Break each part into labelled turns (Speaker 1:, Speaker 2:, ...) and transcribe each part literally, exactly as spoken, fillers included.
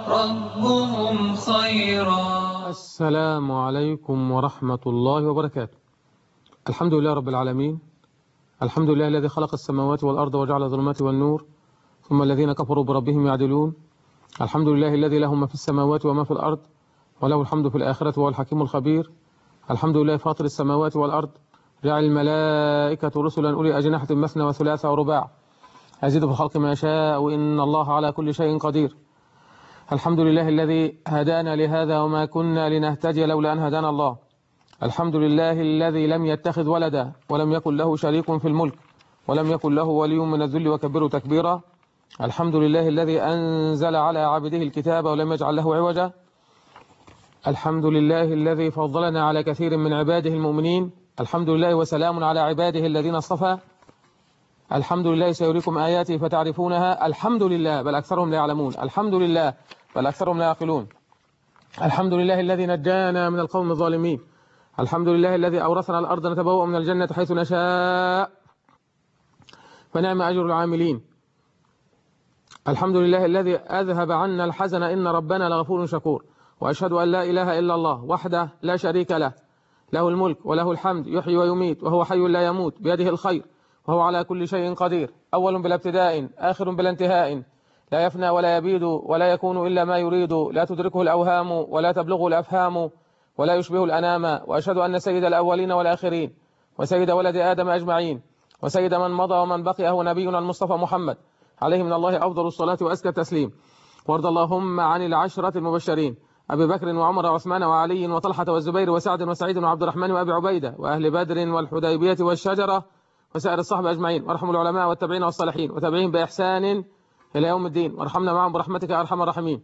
Speaker 1: ربهم خيرا.
Speaker 2: السلام عليكم ورحمة الله وبركاته. الحمد لله رب العالمين، الحمد لله الذي خلق السماوات والأرض وجعل الظلمات والنور، ثم الذين كفروا بربهم يعدلون. الحمد لله الذي له ما في السماوات وما في الأرض، وله الحمد في الآخرة وهو الحكيم الخبير. الحمد لله فاطر السماوات والأرض، جعل الملائكة رسلا أولي أجنحة مثنى وثلاث ورباع، يزيد في الخلق ما يشاء وإن الله على كل شيء قدير. الحمد لله الذي هدانا لهذا وما كنا لنهتدي لولا أن هدانا الله. الحمد لله الذي لم يتخذ ولدا ولم يكن له شريك في الملك ولم يكن له ولي من الذل وكبره تكبيرا. الحمد لله الذي أنزل على عبده الكتاب ولم يجعل له عوجا. الحمد لله الذي فضلنا على كثير من عباده المؤمنين. الحمد لله وسلام على عباده الذين اصطفى. الحمد لله سيريكم آياته فتعرفونها. الحمد لله بل أكثرهم لا يعلمون. الحمد لله بل أكثرهم لا يعقلون. الحمد لله الذي نجانا من القوم الظالمين. الحمد لله الذي أورثنا الأرض نتبوأ من الجنة حيث نشاء فنعم أجر العاملين. الحمد لله الذي أذهب عنا الحزن إن ربنا لغفور شكور. وأشهد أن لا إله إلا الله وحده لا شريك له، له الملك وله الحمد يحيي ويميت وهو حي لا يموت بيده الخير وهو على كل شيء قدير، أول بلا ابتداء آخر بلا انتهاء، لا يفنى ولا يبيد ولا يكون إلا ما يريد، لا تدركه الأوهام ولا تبلغه الأفهام ولا يشبه الأنام. وأشهد أن سيد الأولين والآخرين وسيد ولد آدم أجمعين وسيد من مضى ومن بقي هو نبينا المصطفى محمد عليه من الله أفضل الصلاة وأزكى التسليم. وارض اللهم عن العشرة المبشرين أبي بكر وعمر وعثمان وعلي وطلحة والزبير وسعد وسعيد وعبد الرحمن وأبي عبيدة وأهل بدر والحديبية والشجرة وسائر الصحابة أجمعين، وارحم العلماء والتابعين والصالحين وتابعين بإحسان إلى يوم الدين، وارحمنا معهم برحمتك يا أرحم الراحمين.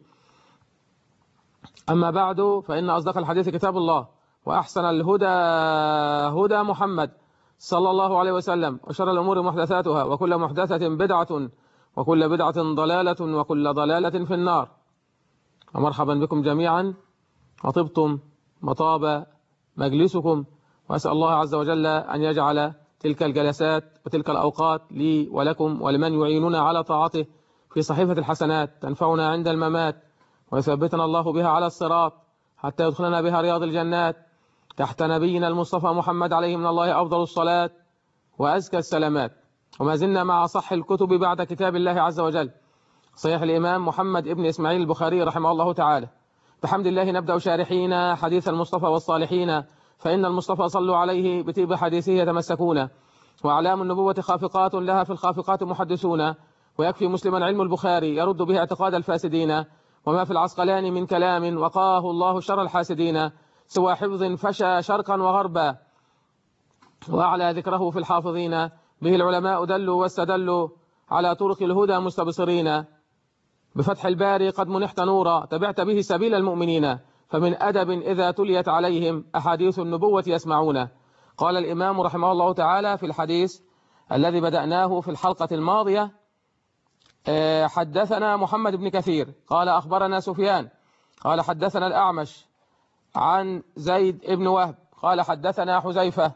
Speaker 2: أما بعد، فإن أصدق الحديث كتاب الله، وأحسن الهدى هدى محمد صلى الله عليه وسلم، وشر الأمور محدثاتها، وكل محدثة بدعة، وكل بدعة ضلالة، وكل ضلالة في النار. ومرحبا بكم جميعا، وطبتم وطاب مجلسكم، وأسأل الله عز وجل أن يجعل تلك الجلسات وتلك الأوقات لي ولكم ولمن يعيننا على طاعته في صحيفة الحسنات تنفعنا عند الممات، ويثبتنا الله بها على الصراط حتى يدخلنا بها رياض الجنات تحت نبينا المصطفى محمد عليه من الله أفضل الصلاة وأزكى السلامات. وما زلنا مع صح الكتب بعد كتاب الله عز وجل، صحيح الإمام محمد ابن إسماعيل البخاري رحمه الله تعالى. بحمد الله نبدأ شارحين حديث المصطفى والصالحين، فإن المصطفى صلوا عليه بطيب حديثه يتمسكون، وأعلام النبوة خافقات لها في الخافقات محدثون، ويكفي مسلما علم البخاري يرد به اعتقاد الفاسدين، وما في العسقلان من كلام وقاه الله شر الحاسدين، سوى حفظ فشى شرقا وغربا، وأعلى ذكره في الحافظين، به العلماء دلوا واستدلوا على طرق الهدى مستبصرين، بفتح الباري قد منحت نورا تبعت به سبيل المؤمنين، فمن أدب إذا تليت عليهم أحاديث النبوة يسمعون. قال الإمام رحمه الله تعالى في الحديث الذي بدأناه في الحلقة الماضية: حدثنا محمد بن كثير قال أخبرنا سفيان قال حدثنا الأعمش عن زيد بن وهب قال حدثنا حذيفة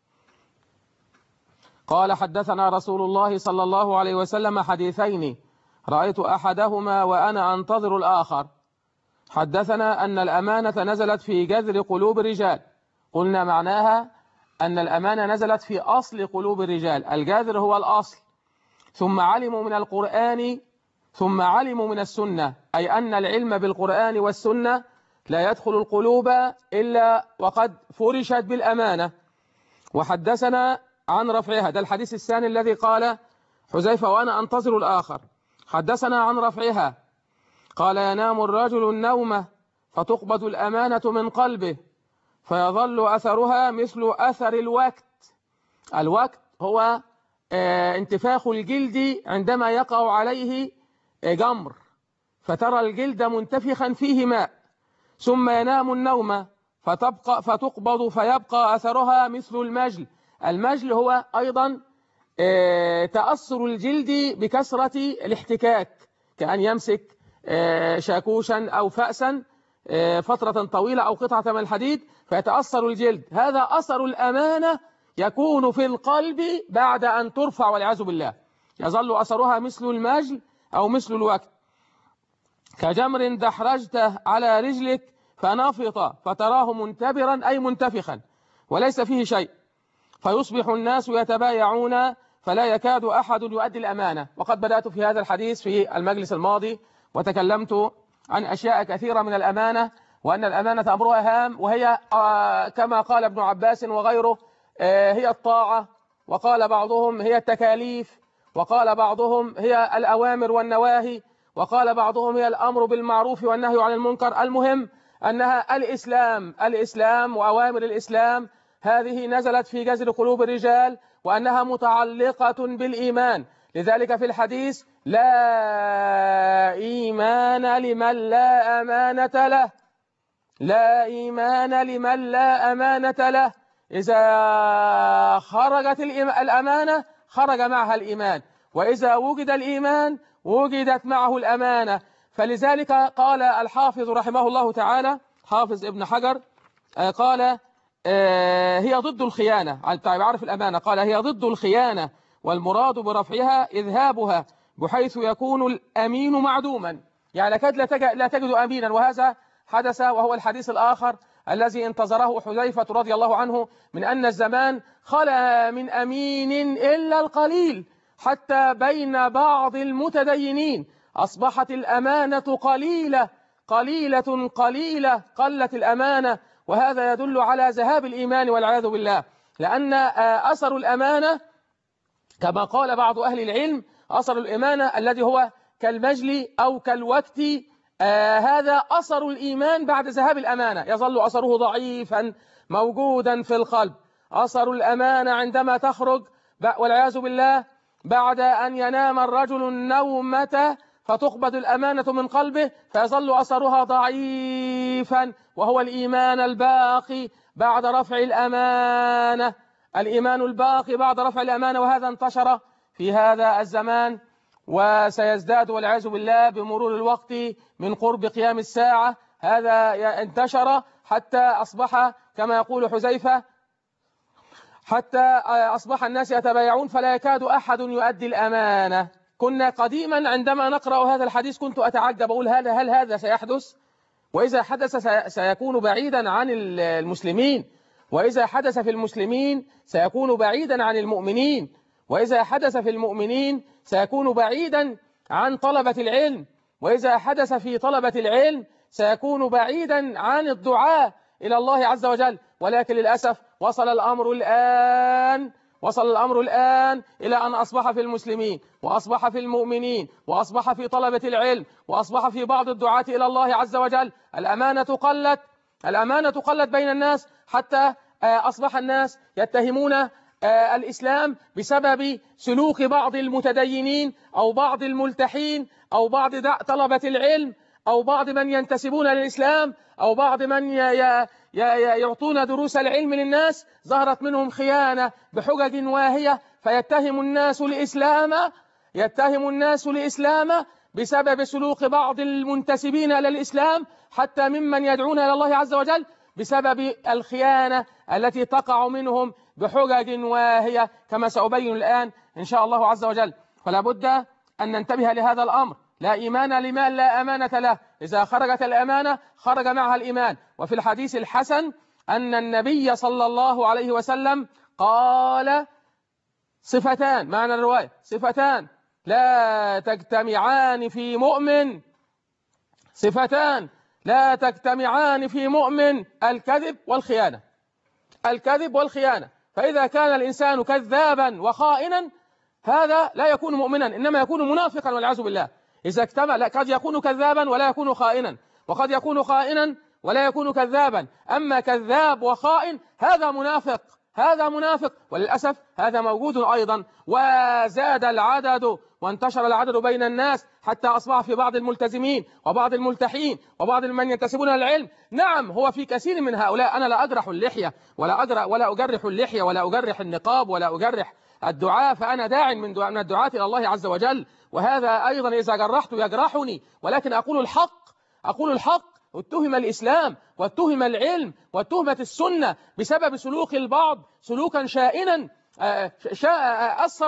Speaker 2: قال حدثنا رسول الله صلى الله عليه وسلم حديثين رأيت أحدهما وأنا أنتظر الآخر. حدثنا أن الأمانة نزلت في جذر قلوب الرجال. قلنا معناها أن الأمانة نزلت في أصل قلوب الرجال، الجذر هو الأصل، ثم علموا من القرآن ثم علموا من السنة، أي أن العلم بالقرآن والسنة لا يدخل القلوب إلا وقد فرشت بالأمانة. وحدثنا عن رفعها، ده الحديث الثاني الذي قال حذيفة وأنا أنتظر الآخر. حدثنا عن رفعها قال ينام الرجل النوم فتقبض الأمانة من قلبه فيظل أثرها مثل أثر الوقت. الوقت هو انتفاخ الجلد عندما يقع عليه جمر، فترى الجلد منتفخا فيه ماء، ثم ينام النوم فتبقى فتقبض فيبقى أثرها مثل المجل. المجل هو أيضا تأثر الجلد بكثرة الاحتكاك، كأن يمسك شاكوشا أو فأسا فترة طويلة أو قطعة من الحديد فيتأثر الجلد. هذا أثر الأمانة يكون في القلب بعد أن ترفع والعياذ بالله، يظل أثرها مثل المجل أو مثل الوقت. كجمر دحرجته على رجلك فنفط فتراه منتبرا أي منتفخا وليس فيه شيء، فيصبح الناس يتبايعون فلا يكاد أحد يؤدي الأمانة. وقد بدأت في هذا الحديث في المجلس الماضي وتكلمت عن أشياء كثيرة من الأمانة، وأن الأمانة أمرها هام، وهي كما قال ابن عباس وغيره هي الطاعة، وقال بعضهم هي التكاليف، وقال بعضهم هي الأوامر والنواهي، وقال بعضهم هي الأمر بالمعروف والنهي عن المنكر. المهم أنها الإسلام الإسلام وأوامر الإسلام هذه نزلت في جذر قلوب الرجال، وأنها متعلقة بالإيمان. لذلك في الحديث لا إيمان لمن لا أمانة له، لا إيمان لمن لا أمانة له. إذا خرجت الأمانة خرج معها الإيمان، وإذا وجد الإيمان وجدت معه الأمانة. فلذلك قال الحافظ رحمه الله تعالى، حافظ ابن حجر، قال هي ضد الخيانة. طيب عارف الأمانة، قال هي ضد الخيانة، والمراد برفعها إذهابها بحيث يكون الأمين معدوما، يعني لكاد لا تجد أمينا. وهذا حدث، وهو الحديث الآخر الذي انتظره حذيفة رضي الله عنه، من أن الزمان خلا من أمين إلا القليل، حتى بين بعض المتدينين أصبحت الأمانة قليلة قليلة قليلة، قلت الأمانة. وهذا يدل على ذهاب الإيمان والعياذ بالله، لأن أثر الأمانة كما قال بعض أهل العلم، أثر الإيمان الذي هو كالمجل أو كالوقت، آه هذا أثر الإيمان بعد ذهاب الأمانة، يظل أثره ضعيفا موجودا في القلب. أثر الأمانة عندما تخرج والعياذ بالله بعد أن ينام الرجل النومة فتقبض الأمانة من قلبه، فيظل أثرها ضعيفا، وهو الإيمان الباقي بعد رفع الأمانة، الإيمان الباقي بعد رفع الأمانة. وهذا انتشر في هذا الزمان، وسيزداد والعياذ بالله بمرور الوقت من قرب قيام الساعة. هذا انتشر حتى أصبح كما يقول حذيفة، حتى أصبح الناس يتبايعون فلا يكاد أحد يؤدي الأمانة. كنا قديما عندما نقرأ هذا الحديث كنت أتعجب، أقول هل, هل هذا سيحدث؟ وإذا حدث سيكون بعيدا عن المسلمين، وإذا حدث في المسلمين سيكون بعيدا عن المؤمنين، وإذا حدث في المؤمنين سيكون بعيدا عن طلبة العلم، وإذا حدث في طلبة العلم سيكون بعيدا عن الدعاء إلى الله عز وجل. ولكن للأسف وصل الأمر الآن وصل الأمر الآن إلى أن أصبح في المسلمين، وأصبح في المؤمنين، وأصبح في طلبة العلم، وأصبح في بعض الدعاة إلى الله عز وجل الأمانة قلت الأمانة قلت بين الناس، حتى أصبح الناس يتهمون الإسلام بسبب سلوك بعض المتدينين أو بعض الملتحين أو بعض طلبة العلم أو بعض من ينتسبون للإسلام أو بعض من يعطون دروس العلم للناس. ظهرت منهم خيانة بحجج واهية، فيتهم الناس الإسلام يتهم الناس الإسلام بسبب سلوك بعض المنتسبين إلى الإسلام، حتى ممن يدعون إلى الله عز وجل، بسبب الخيانة التي تقع منهم بحجج واهية كما سأبين الآن إن شاء الله عز وجل. فلا بد أن ننتبه لهذا الأمر. لا إيمان لمن لا أمانة له، إذا خرجت الأمانة خرج معها الإيمان. وفي الحديث الحسن أن النبي صلى الله عليه وسلم قال صفتان، معنى الرواية صفتان لا تجتمعان في مؤمن صفتان لا تجتمعان في مؤمن الكذب والخيانة الكذب والخيانة. فإذا كان الإنسان كذابا وخائنا هذا لا يكون مؤمنا، إنما يكون منافقا والعياذ بالله. إذا اكتمل قد يكون كذابا ولا يكون خائنا، وقد يكون خائنا ولا يكون كذابا. أما كذاب وخائن هذا منافق هذا منافق وللأسف هذا موجود أيضا. وزاد العدد وانتشر العدد بين الناس حتى أصبح في بعض الملتزمين وبعض الملتحين وبعض من ينتسبون للعلم. نعم، هو في كثير من هؤلاء. أنا لا أجرح اللحية ولا أجرح ولا أجرح اللحية ولا أجرح النقاب ولا أجرح الدعاء، فأنا داع من دعاء من الدعاة إلى الله عز وجل، وهذا أيضا إذا جرحت يجرحني، ولكن أقول الحق أقول الحق. اتهم الإسلام واتهم العلم واتهمت السنة بسبب سلوك البعض سلوكا شائنا أثر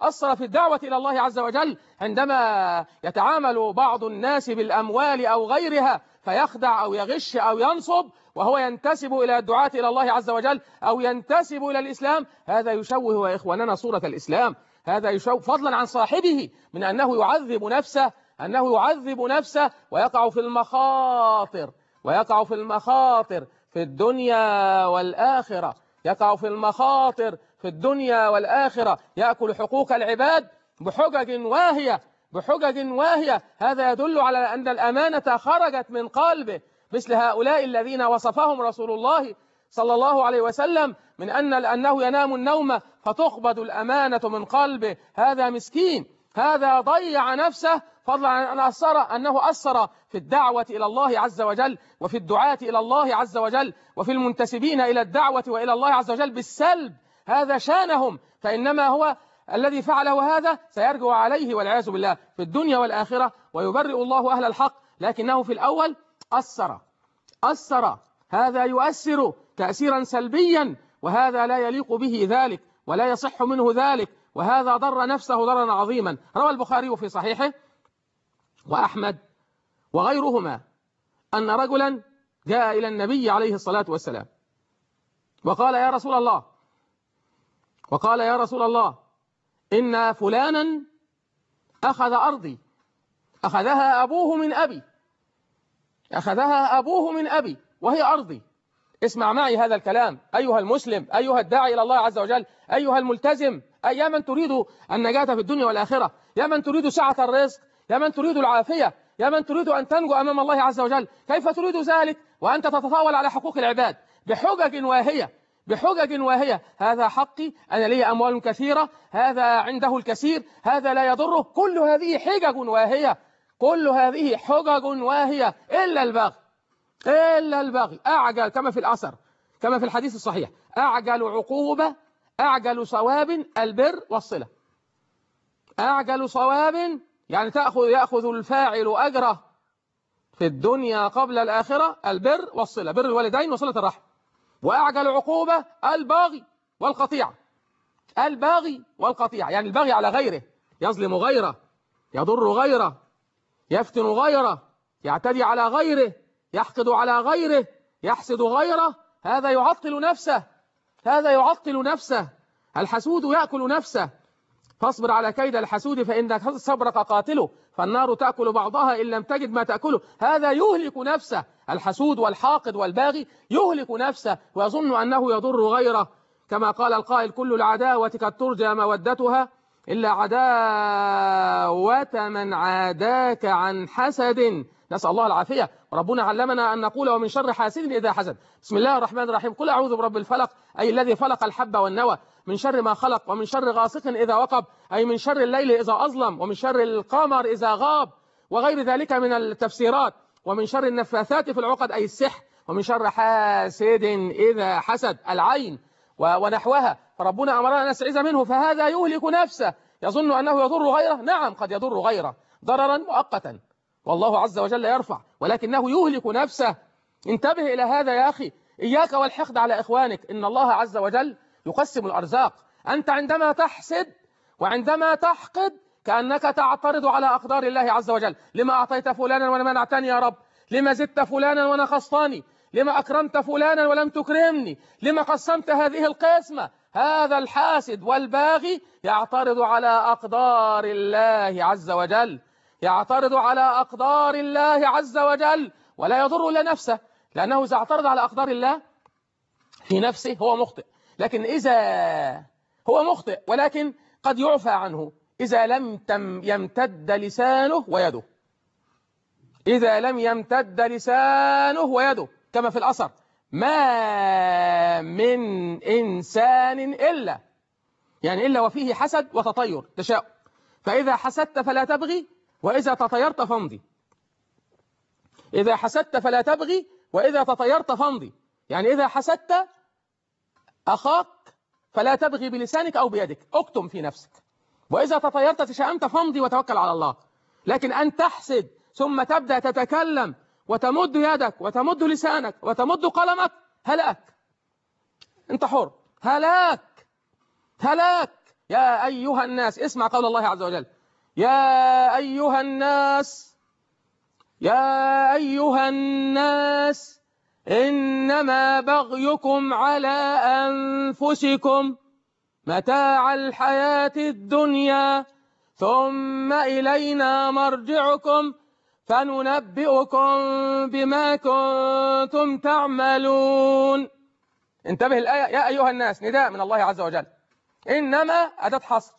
Speaker 2: أثر في الدعوة إلى الله عز وجل عندما يتعامل بعض الناس بالأموال أو غيرها فيخدع أو يغش أو ينصب وهو ينتسب إلى الدعاة إلى الله عز وجل أو ينتسب إلى الإسلام. هذا يشوه يا إخواننا صورة الإسلام، هذا يشوه فضلا عن صاحبه من أنه يعذب نفسه، أنه يعذب نفسه ويقع في المخاطر، ويقع في المخاطر في الدنيا والآخرة، يقع في المخاطر في الدنيا والآخرة، يأكل حقوق العباد بحجج واهية، بحجج واهية. هذا يدل على أن الأمانة خرجت من قلبه، مثل هؤلاء الذين وصفهم رسول الله صلى الله عليه وسلم من أن أنه ينام النوم فتقبض الأمانة من قلبه. هذا مسكين، هذا ضيع نفسه، فضلا عن أن أثر أنه أثر في الدعوة إلى الله عز وجل وفي الدعاة إلى الله عز وجل وفي المنتسبين إلى الدعوة وإلى الله عز وجل بالسلب. هذا شانهم، فإنما هو الذي فعله هذا سيرجع عليه والعياذ بالله في الدنيا والآخرة، ويبرئ الله أهل الحق. لكنه في الأول أثر أثر هذا يؤثر تأثيرا سلبيا، وهذا لا يليق به ذلك ولا يصح منه ذلك، وهذا ضر نفسه ضررا عظيما. روى البخاري في صحيحه وأحمد وغيرهما أن رجلا جاء إلى النبي عليه الصلاة والسلام وقال يا رسول الله وقال يا رسول الله إن فلانا أخذ أرضي، أخذها أبوه من أبي، أخذها أبوه من أبي وهي أرضي. اسمع معي هذا الكلام أيها المسلم، أيها الداعي إلى الله عز وجل، أيها الملتزم، يا من تريد النجاة في الدنيا والآخرة، يا من تريد سعة الرزق، يا من تريد العافية، يا من تريد أن تنجو أمام الله عز وجل. كيف تريد ذلك وأنت تتطاول على حقوق العباد بحجج واهية، بحجج واهية؟ هذا حقي، أنا لي أموال كثيرة، هذا عنده الكثير، هذا لا يضره. كل هذه حجج واهية، كل هذه حجج واهية إلا البغي، إلا البغي. أعجل كما في الأثر، كما في الحديث الصحيح، أعجل عقوبة أعجل صواب البر والصلة. أعجل صواب يعني تأخذ يأخذ الفاعل أجره في الدنيا قبل الآخرة البر والصلة، بر الوالدين وصلة الرحم. وأعجل عقوبة الباغي والقطيعة، الباغي والقطيعة يعني الباغي على غيره، يظلم غيره، يضر غيره، يفتن غيره، يعتدي على غيره، يحقد على غيره، يحسد غيره. هذا يعطل نفسه، هذا يعطل نفسه. الحسود يأكل نفسه، فاصبر على كيد الحسود فإن صبرك قاتله، فالنار تأكل بعضها إن لم تجد ما تأكله. هذا يهلك نفسه، الحسود والحاقد والباغي يهلك نفسه ويظن أنه يضر غيره. كما قال القائل كل العداوة قد ترجى مودتها إلا عداوة من عاداك عن حسد. نسأل الله العافية. وربنا علمنا أن نقول ومن شر حاسد إذا حسد. بسم الله الرحمن الرحيم. قل أعوذ برب الفلق أي الذي فلق الحب والنوى، من شر ما خلق، ومن شر غاسق إذا وقب أي من شر الليل إذا أظلم، ومن شر القمر إذا غاب، وغير ذلك من التفسيرات، ومن شر النفاثات في العقد أي السحر، ومن شر حاسد إذا حسد العين ونحوها. فربنا أمرنا أن نستعيذ منه، فهذا يهلك نفسه، يظن أنه يضر غيره. نعم قد يضر غيره ضررا مؤقتا والله عز وجل يرفع، ولكنه يهلك نفسه. انتبه إلى هذا يا أخي، إياك والحقد على إخوانك، إن الله عز وجل يقسم الأرزاق. أنت عندما تحسد وعندما تحقد كأنك تعترض على أقدار الله عز وجل. لما أعطيت فلانا ومنعتني يا رب؟ لما زدت فلانا ونقصتني؟ لما أكرمت فلانا ولم تكرمني؟ لما قسمت هذه القسمة؟ هذا الحاسد والباغي يعترض على أقدار الله عز وجل، يعترض على أقدار الله عز وجل ولا يضر إلا نفسه، لأنه إذا اعترض على أقدار الله في نفسه هو مخطئ. لكن إذا هو مخطئ ولكن قد يعفى عنه إذا لم يمتد لسانه ويده، إذا لم يمتد لسانه ويده، كما في الأثر ما من إنسان إلا، يعني إلا وفيه حسد وتطير تشاؤم، فإذا حسدت فلا تبغي وإذا تطيرت فامضي. إذا حسدت فلا تبغي وإذا تطيرت فامضي، يعني إذا حسدت أخاك فلا تبغي بلسانك أو بيدك، اكتم في نفسك، وإذا تطيرت تشاءمت فامضي وتوكل على الله. لكن أن تحسد ثم تبدأ تتكلم وتمد يدك وتمد لسانك وتمد قلمك، هلاك، انت حر، هلاك، هلاك. يا أيها الناس، اسمع قول الله عز وجل: يا أيها الناس، يا أيها الناس إنما بغيكم على أنفسكم متاع الحياة الدنيا ثم إلينا مرجعكم فننبئكم بما كنتم تعملون. انتبه الآية: يا أيها الناس، نداء من الله عز وجل. إنما أداة حصر.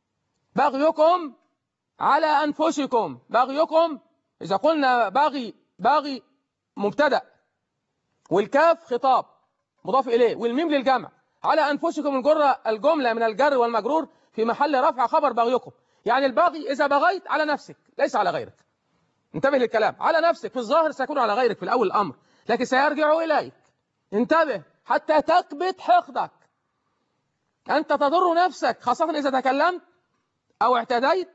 Speaker 2: بغيكم على أنفسكم. بغيكم، إذا قلنا بغي، بغي مبتدأ، والكاف خطاب مضاف إليه، والميم للجمع. على أنفسكم الجرة، الجملة من الجر والمجرور في محل رفع خبر بغيكم. يعني البغي إذا بغيت على نفسك ليس على غيرك. انتبه للكلام: على نفسك في الظاهر سيكون على غيرك في الأول الأمر، لكن سيرجع إليك. انتبه حتى تكبت حقدك. أنت تضر نفسك، خاصة إذا تكلمت أو اعتديت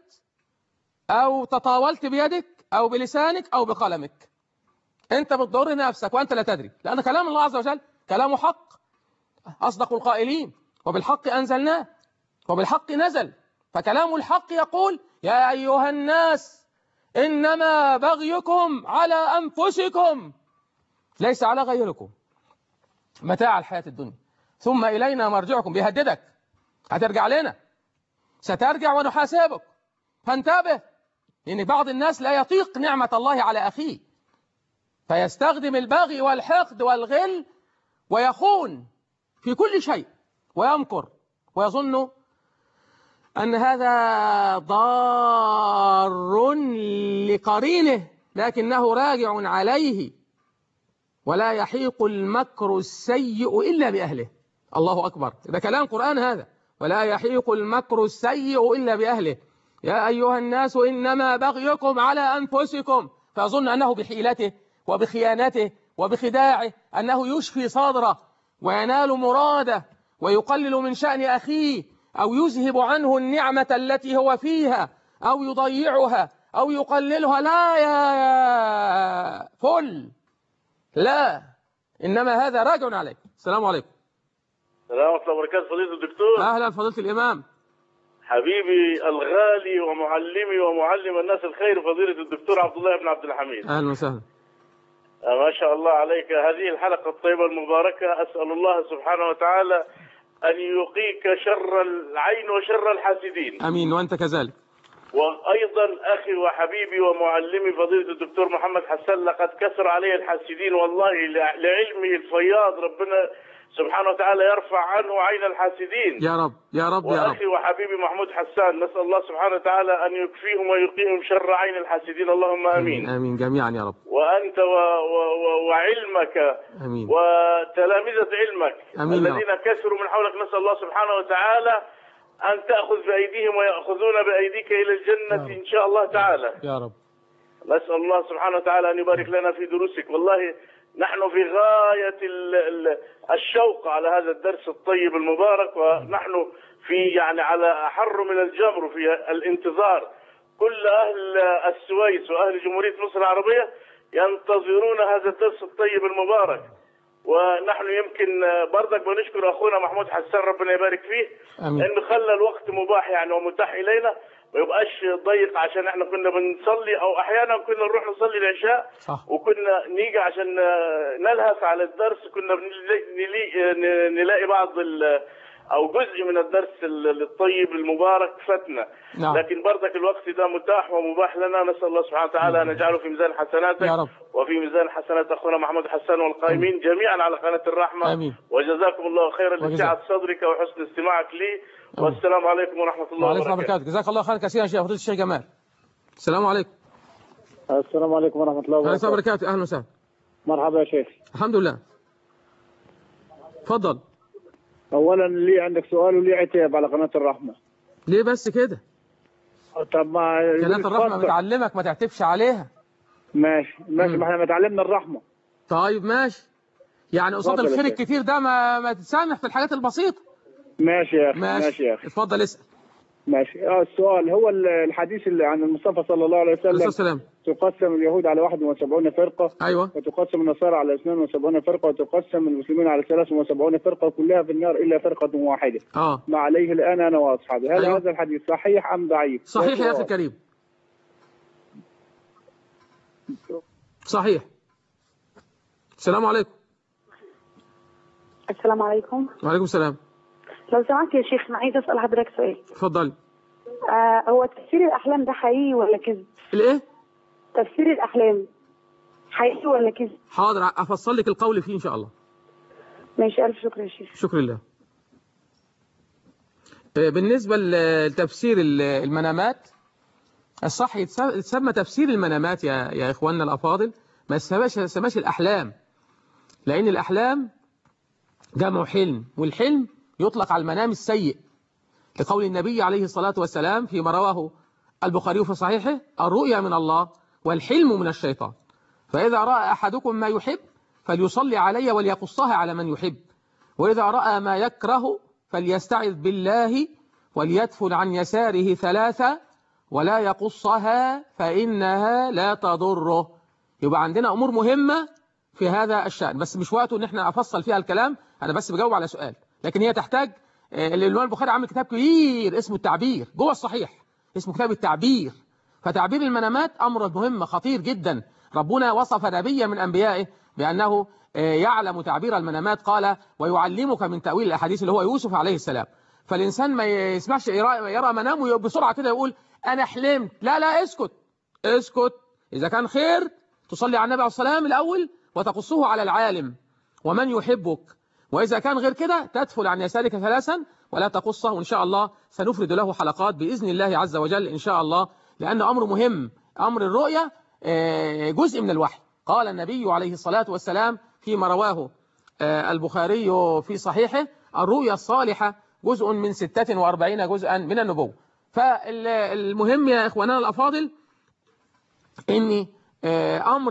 Speaker 2: أو تطاولت بيدك أو بلسانك أو بقلمك. أنت بتضر نفسك وأنت لا تدري، لأن كلام الله عز وجل كلام حق، أصدق القائلين، وبالحق أنزلناه وبالحق نزل. فكلام الحق يقول: يا أيها الناس إنما بغيكم على أنفسكم ليس على غيركم متاع الحياة الدنيا ثم إلينا مرجعكم. بيهددك، هترجع لنا، سترجع ونحاسبك. فانتبه، لأن بعض الناس لا يطيق نعمة الله على أخيه، فيستخدم البغي والحقد والغل ويخون في كل شيء ويمكر ويظن أن هذا ضار لقرينه لكنه راجع عليه، ولا يحيق المكر السيء إلا بأهله. الله أكبر، ده كلام قرآن هذا. ولا يحيق المكر السيء إلا بأهله. يا أيها الناس إنما بغيكم على أنفسكم. فأظن أنه بحيلته وبخيانته وبخداعه أنه يشفي صدره وينال مراده ويقلل من شأن أخيه، أو يذهب عنه النعمة التي هو فيها، أو يضيعها أو يقللها. لا يا فل، لا، إنما هذا راجع عليك. السلام عليكم.
Speaker 3: السلام ورحمة الله وبركاته. فضيلة الدكتور.
Speaker 2: أهلا فضيلة الإمام.
Speaker 3: حبيبي الغالي ومعلمي ومعلم الناس الخير فضيلة الدكتور عبد الله بن عبد الحميد.
Speaker 2: أهلا وسهلا.
Speaker 3: ما شاء الله عليك. هذه الحلقة الطيبة المباركة أسأل الله سبحانه وتعالى أن يقيك شر العين وشر الحاسدين.
Speaker 2: أمين، وأنت كذلك.
Speaker 3: وأيضا أخي وحبيبي ومعلمي فضيلة الدكتور محمد حسان، لقد كسر علي الحاسدين والله لعلمه الفياض. ربنا سبحانه وتعالى يرفع عنه عين الحاسدين
Speaker 2: يا رب يا رب يا رب.
Speaker 3: وأخي وحبيبي محمود حسان، نسأل الله سبحانه وتعالى أن يكفيهم ويقيهم شر عين الحاسدين. اللهم آمين.
Speaker 2: آمين جميعا يا رب.
Speaker 3: وأنت و... و... وعلمك
Speaker 2: آمين.
Speaker 3: وتلامذة علمك
Speaker 2: آمين
Speaker 3: الذين كسروا من حولك، نسأل الله سبحانه وتعالى أن تأخذ بأيديهم ويأخذون بأيديك إلى الجنة إن شاء الله تعالى
Speaker 2: يا رب.
Speaker 3: نسأل الله سبحانه وتعالى أن يبارك لنا في دروسك. والله نحن في غاية الشوق على هذا الدرس الطيب المبارك، ونحن في يعني على أحر من الجمر في الانتظار. كل أهل السويس وأهل جمهورية مصر العربية ينتظرون هذا الدرس الطيب المبارك، ونحن يمكن برضك بنشكر أخونا محمود حسان ربنا يبارك فيه
Speaker 2: أمين.
Speaker 3: إنه خلى الوقت مباح يعني ومتاح إلينا، ما يبقاش ضيق، عشان احنا كنا بنصلي او احيانا كنا نروح نصلي العشاء
Speaker 2: صح.
Speaker 3: وكنا نيجي عشان نلهث على الدرس، كنا نلاقي, نلاقي بعض او جزء من الدرس الطيب المبارك فاتنا.
Speaker 2: نعم.
Speaker 3: لكن برضك الوقت ده متاح ومباح لنا، نسال الله سبحانه وتعالى ان يجعله في ميزان حسناتك
Speaker 2: يا رب.
Speaker 3: وفي ميزان حسنات اخونا محمود حسان والقائمين أمين. جميعا على قناه الرحمه.
Speaker 2: امين.
Speaker 3: وجزاكم الله خيرا لسعه صدرك وحسن استماعك لي. والسلام عليكم ورحمه الله وبركاته.
Speaker 2: وبركاته. جزاك الله خيرا كثيرا يا شيخ فضيلة الشيخ جمال. السلام عليكم.
Speaker 4: السلام عليكم ورحمه الله وبركاته.
Speaker 2: السلام وبركاته. اهلا وسهلا.
Speaker 4: مرحبا يا شيخ.
Speaker 2: الحمد لله. تفضل.
Speaker 4: اولا لي عندك سؤال ولي عتاب على قناه الرحمه.
Speaker 2: ليه بس كده؟
Speaker 4: طب ما
Speaker 2: قناه الرحمه بتعلمك ما تعتبش عليها.
Speaker 4: ماشي ماشي، ما احنا ما اتعلمنا الرحمه.
Speaker 2: طيب ماشي، يعني قصاد الخير الكتير ده ما ما تتسامح في الحاجات البسيطه.
Speaker 4: ماشي يا اخي.
Speaker 2: ماشي,
Speaker 4: ماشي يا اخي.
Speaker 2: اتفضل اسال.
Speaker 4: ماشي. اه السؤال هو الحديث اللي عن المصطفى صلى الله عليه وسلم تقسم اليهود على واحد وسبعين فرقة،
Speaker 2: أيوة.
Speaker 4: وتقسم النصارى على اثنين وسبعين فرقة، وتقسم المسلمين على ثلاث وسبعين فرقة، كلها في النار إلا فرقة واحدة
Speaker 2: آه.
Speaker 4: ما عليه الآن أنا وأصحابي. هل
Speaker 2: أيوة.
Speaker 4: هذا الحديث صحيح أم ضعيف؟
Speaker 2: صحيح يا أخي الكريم، صحيح. السلام عليكم.
Speaker 5: السلام عليكم.
Speaker 2: وعليكم السلام.
Speaker 5: لو سمحت يا شيخ أنا عايزة أسأل حضرتك سؤال.
Speaker 2: اتفضلي.
Speaker 5: آه هو تفسير الأحلام ده حقيقي ولا كذب؟
Speaker 2: الإيه؟
Speaker 5: تفسير الأحلام حقيقي ولا كذب؟
Speaker 2: حاضر، أفصل لك القول فيه إن شاء الله.
Speaker 5: ماشي، ألف شكر يا شيخ.
Speaker 2: شكر لله. بالنسبة لتفسير المنامات، الصح يتسمى تفسير المنامات يا يا إخواننا الأفاضل، ما يسماش الأحلام، لأن الأحلام جمع حلم، والحلم يطلق على المنام السيء، لقول النبي عليه الصلاة والسلام فيما رواه البخاري في صحيحه: الرؤيا من الله والحلم من الشيطان، فإذا رأى أحدكم ما يحب فليصلي علي وليقصها على من يحب، وإذا رأى ما يكره فليستعذ بالله وليدفن عن يساره ثلاثة ولا يقصها فإنها لا تضره. يبقى عندنا أمور مهمة في هذا الشأن، بس مش وقته ان احنا افصل فيها الكلام، انا بس بجاوب على سؤال، لكن هي تحتاج. الإمام البخاري عامل كتاب كبير اسمه التعبير جوه الصحيح، اسمه كتاب التعبير. فتعبير المنامات امر مهم خطير جدا. ربنا وصف نبيا من انبيائه بانه يعلم تعبير المنامات، قال: ويعلمك من تأويل الاحاديث، اللي هو يوسف عليه السلام. فالانسان ما يسمعش يرى, يرى منامه بسرعه كده يقول انا حلمت، لا لا اسكت اسكت. اذا كان خير تصلي على النبي عليه الصلاه والسلام الاول وتقصه على العالم ومن يحبك، وإذا كان غير كده تدفل عن يسارك ثلاثا ولا تقصه. وإن شاء الله سنفرد له حلقات بإذن الله عز وجل إن شاء الله، لأن أمر مهم. أمر الرؤية جزء من الوحي. قال النبي عليه الصلاة والسلام فيما رواه البخاري في صحيحه: الرؤيا الصالحة جزء من ستة وأربعين جزءا من النبوة. فالمهم يا إخواننا الأفاضل إني أمر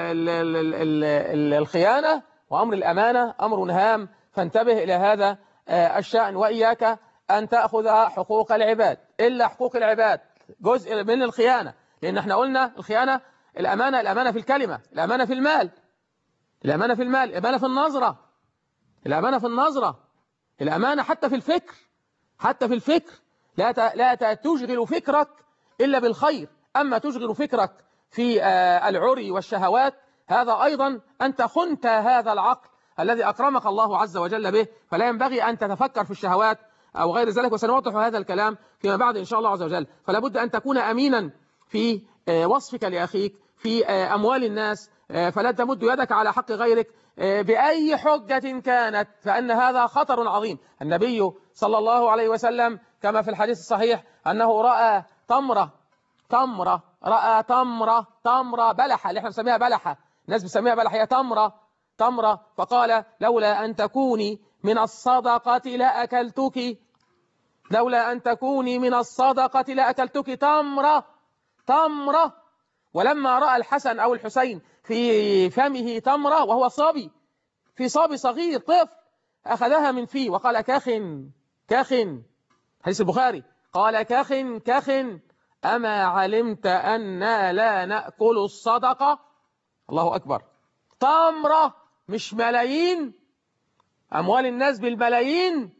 Speaker 2: الخيانة وأمر الأمانة أمر هام، فانتبه إلى هذا الشأن، وإياك أن تأخذ حقوق العباد إلا حقوق العباد جزء من الخيانة، لأن احنا قلنا الخيانة الأمانة، الأمانة في الكلمة، الأمانة في المال، الأمانة في المال، الأمانة في النظرة، الأمانة في النظرة، الأمانة حتى في الفكر، حتى في الفكر لا لا تشغل فكرك إلا بالخير. أما تشغل فكرك في العري والشهوات، هذا أيضا أنت خنت هذا العقل الذي أكرمك الله عز وجل به، فلا ينبغي أن تتفكر في الشهوات أو غير ذلك، وسنوضح هذا الكلام فيما بعد إن شاء الله عز وجل. فلا بد أن تكون أمينا في وصفك لأخيك في أموال الناس، فلا تمد يدك على حق غيرك بأي حجة كانت، فإن هذا خطر عظيم. النبي صلى الله عليه وسلم كما في الحديث الصحيح أنه رأى تمرة تمرة رأى تمرة تمرة بلحة، اللي احنا بنسميها بلحة، الناس بتسميها بلحة، هي تمرة تمرة، فقال: لولا أن تكوني من الصدقة لأكلتك، لولا أن تكوني من الصدقة لأكلتك تمرة تمرة. ولما رأى الحسن أو الحسين في فمه تمرة وهو صبي، في صبي صغير طفل، أخذها من فيه وقال: كخ كخ، حديث البخاري، قال: كخ كخ، أما علمت أننا لا نأكل الصدقة؟ الله أكبر. تمرة، مش ملايين، أموال الناس بالملايين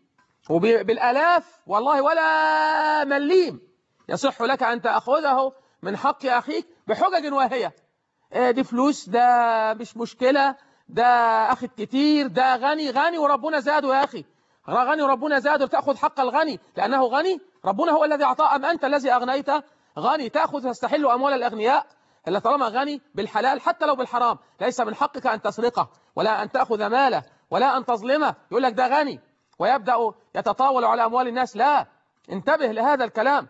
Speaker 2: وبالآلاف والله، ولا مليم يصح لك أن تأخذه من حق أخيك بحجج واهية. دي فلوس، ده مش مشكلة، ده أخذ كتير، ده غني غني وربنا زاده يا أخي، غني وربنا زاده، تأخذ حق الغني لأنه غني، ربنا هو الذي أعطاه، أم أنت الذي أغنيت؟ غني تأخذ تستحل أموال الأغنياء، إلا طالما غني بالحلال حتى لو بالحرام، ليس من حقك أن تسرقه ولا أن تأخذ ماله ولا أن تظلمه. يقول لك ده غني ويبدأ يتطاول على أموال الناس، لا، انتبه لهذا الكلام،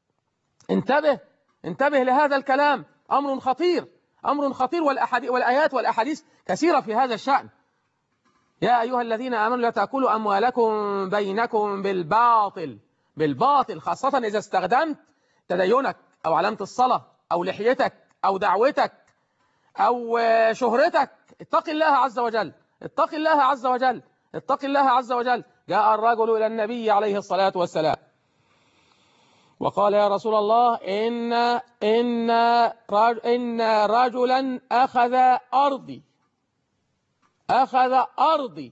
Speaker 2: انتبه انتبه لهذا الكلام، أمر خطير، أمر خطير، والآيات والأحاديث كثيرة في هذا الشأن. يا أيها الذين آمنوا لا تأكلوا أموالكم بينكم بالباطل، بالباطل، خاصة إذا استخدمت تدينك أو علامة الصلاة أو لحيتك أو دعوتك أو شهرتك. اتق الله عز وجل، اتق الله عز وجل، اتق الله عز وجل. جاء الرجل إلى النبي عليه الصلاة والسلام وقال يا رسول الله إن إن رج إن رجلا أخذ أرضي أخذ أرضي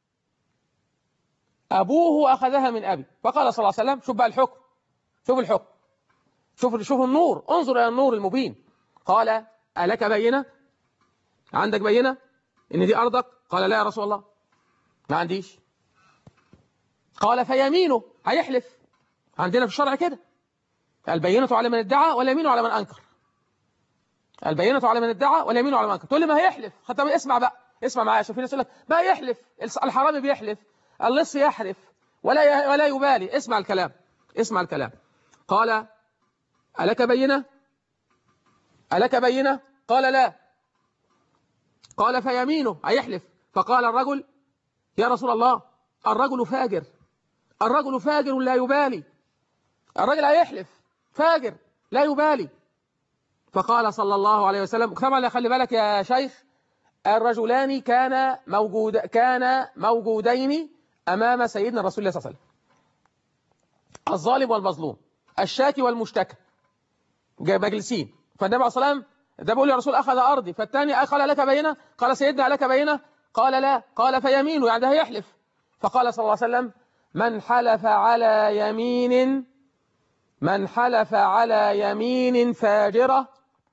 Speaker 2: أبوه أخذها من أبي. فقال صلى الله عليه وسلم، شوف بقى الحكم، شوف الحكم، شوف شوف النور، انظر إلى النور المبين. قال ألك بينة؟ عندك بينة إن دي أرضك؟ قال لا يا رسول الله ما عنديش. قال فيمينه، هيحلف. عندنا في الشرع كده، البينة على من ادعى واليمين على من أنكر. البينة على من ادعى واليمين على من أنكر. تقول لي ما هيحلف، حتى اسمع بقى، اسمع معايا. شوف في ناس يقول لك ما يحلف، الحرامي بيحلف، اللص يحلف ولا ولا يبالي. اسمع الكلام، اسمع الكلام. قال ألك بينة؟ ألك بينة؟ قال لا. قال فيمينه، هيحلف. فقال الرجل يا رسول الله الرجل فاجر، الرجل فاجر لا يبالي، الرجل هيحلف فاجر لا يبالي. فقال صلى الله عليه وسلم، طبعا خلي بالك يا شيخ، الرجلان كان موجود كان موجودين أمام سيدنا رسول الله صلى الله عليه وسلم، الظالم والمظلوم، الشاكي والمشتكى، مجلسين. فالنبي عليه الصلاة والسلام ده بيقول يا رسول أخذ أرضي، فالثاني قال لك بينة؟ قال سيدنا لك بينة؟ قال لا. قال فيمينه، يعني ده هيحلف. فقال صلى الله عليه وسلم من حلف على يمين من حلف على يمين فاجرة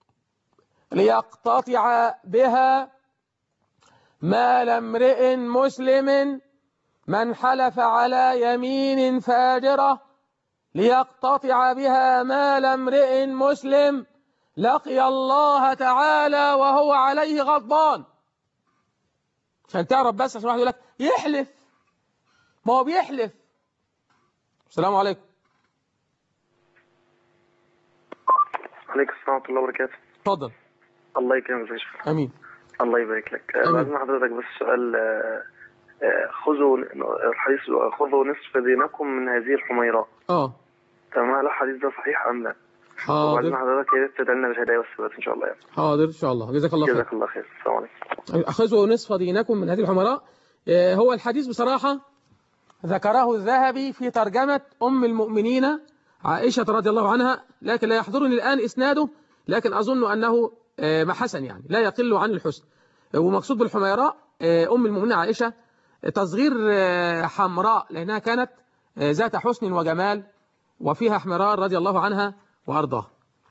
Speaker 2: ليقتطع بها مال امرئ مسلم، من حلف على يمين فاجرة ليقتطع بها مال امرئ مسلم لقي الله تعالى وهو عليه غضبان. عشان تعرف بس، عشان واحد يقول لك يحلف، ما هو بيحلف. السلام عليكم.
Speaker 6: عليكم السلام ورحمة الله وبركاته.
Speaker 2: اتفضل.
Speaker 6: الله يكرمك يا شيخ.
Speaker 2: امين.
Speaker 6: الله يبارك لك. بعد ما حضرتك بس سؤال، خذوا الحديث خذوا نصف دينكم من هذه الحميراء. اه تمام، هل الحديث ده صحيح ام لا؟
Speaker 2: حاضر.
Speaker 6: وبعدين حضرتك يا ريت تدعي لنا بالهدايا والثبات ان شاء الله يعني.
Speaker 2: حاضر ان شاء الله. جزاك الله خير.
Speaker 6: جزاك الله خير. السلام عليكم.
Speaker 2: اخذوا نصف دينكم من هذه الحمراء. هو الحديث بصراحة ذكره الذهبي في ترجمة أم المؤمنين عائشة رضي الله عنها، لكن لا يحضرني الآن إسناده، لكن أظن أنه حسن، يعني لا يقل عن الحسن. ومقصود بالحميراء أم المؤمنين عائشة تصغير حمراء، لأنها كانت ذات حسن وجمال، وفيها احمرار رضي الله عنها وأرضاها.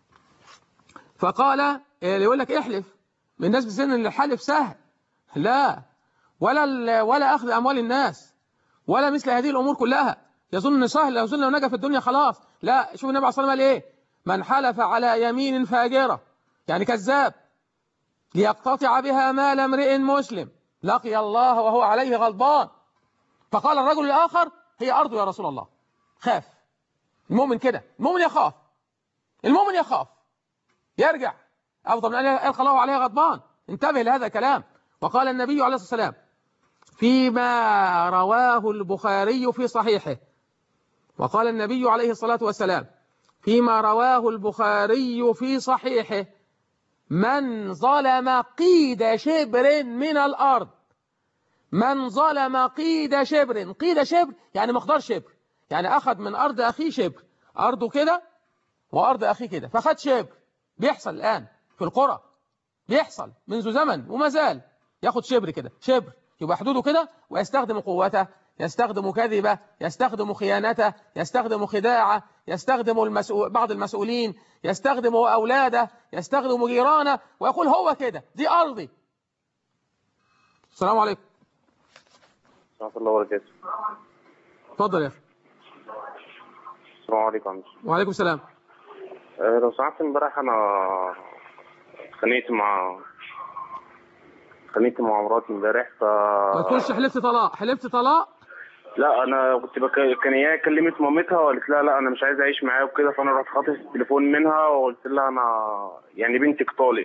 Speaker 2: فقال يقول لك احلف، من الناس بسن ان الحلف سهل، لا، ولا ولا أخذ أموال الناس، ولا مثل هذه الأمور كلها. يظن ان سهل، يظن لو نجا في الدنيا خلاص. لا، شوف النبي عليه الصلاة والسلام قال ايه؟ من حلف على يمين فاجرة، يعني كذاب، ليقتطع بها مال امرئ مسلم لقي الله وهو عليه غضبان. فقال الرجل الآخر هي أرض يا رسول الله. خاف المؤمن كده، المؤمن يخاف، المؤمن يخاف يرجع أفضل من أن يلقى الله عليه غضبان. انتبه لهذا الكلام. وقال النبي عليه الصلاة والسلام فيما رواه البخاري في صحيحه، وقال النبي عليه الصلاة والسلام فيما رواه البخاري في صحيحه من ظلم قيد شبر من الأرض، من ظلم قيد شبر، قيد شبر يعني مقدار شبر، يعني أخذ من أرض أخيه شبر، أرضه كده وأرض أخيه كده، فأخذ شبر. بيحصل الآن في القرى، بيحصل منذ زمن وما زال، ياخد شبر كده، شبر يبقى حدوده كده، ويستخدم قوته، يستخدم كذبه، يستخدم خيانته، يستخدم خداعه، يستخدم المسؤول بعض المسؤولين، يستخدم أولاده، يستخدم جيرانه، ويقول هو كده، دي أرضي. السلام عليكم.
Speaker 6: ورحمة الله وبركاته.
Speaker 2: اتفضل يا أخي.
Speaker 6: السلام عليكم.
Speaker 2: وعليكم السلام.
Speaker 6: أه لو سمحت، امبارح أنا اتخانقت مع اتخانقت مع مراتي امبارح. ف
Speaker 2: ما تقولش حلفت طلاق. حلفت طلاق؟
Speaker 6: لا، انا كنت بك... كان هي كلمت مامتها وقالت لها لا انا مش عايز اعيش معاها وكده، فانا رحت خاطف التليفون منها وقلت لها انا يعني بنتك طالق.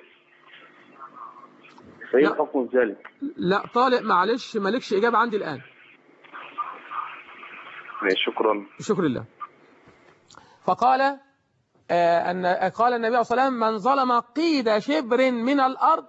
Speaker 6: فايه الحكم في ذلك؟
Speaker 2: لا طالق، معلش مالكش اجابه عندي الان.
Speaker 6: شكرا.
Speaker 2: شكر لله. فقال آه ان قال النبي عليه الصلاه والسلام من ظلم قيد شبر من الارض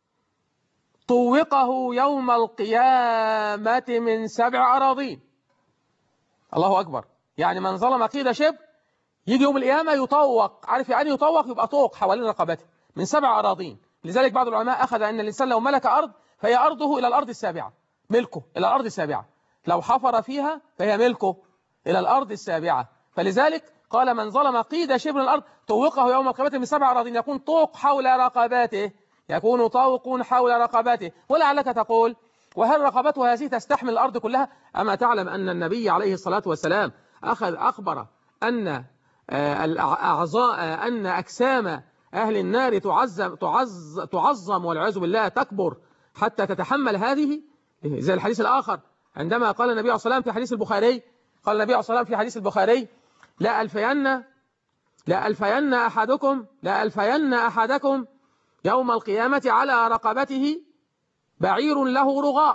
Speaker 2: طوقه يوم القيامة من سبع أراضين. الله أكبر. يعني من ظلم قيد شبر يجي يوم القيامة يطوق، عارف يعني يطوق؟ يبقى طوق حوالين رقبته من سبع أراضين. لذلك بعض العلماء أخذ أن الإنسان لو ملك أرض فهي أرضه إلى الأرض السابعة، ملكه إلى الأرض السابعة، لو حفر فيها فهي ملكه إلى الأرض السابعة. فلذلك قال من ظلم قيد شبر الأرض طوقه يوم القيامة من سبع أراضين، يكون طوق حول رقباته، يكون طوق حول رقباته. ولعلك تقول وهل رقبته هذه تستحمل الأرض كلها؟ أما تعلم أن النبي عليه الصلاة والسلام أخذ أخبر أن الأعضاء أن أجسام أهل النار تعظم تعظ تعظم والعياذ بالله تكبر حتى تتحمل هذه، زي الحديث الآخر عندما قال النبي عليه الصلاة والسلام في حديث البخاري، قال النبي عليه الصلاة والسلام في حديث البخاري لا ألفين لا ألفين أحدكم لا ألفين أحدكم يوم القيامة على رقبته بعير له رغاء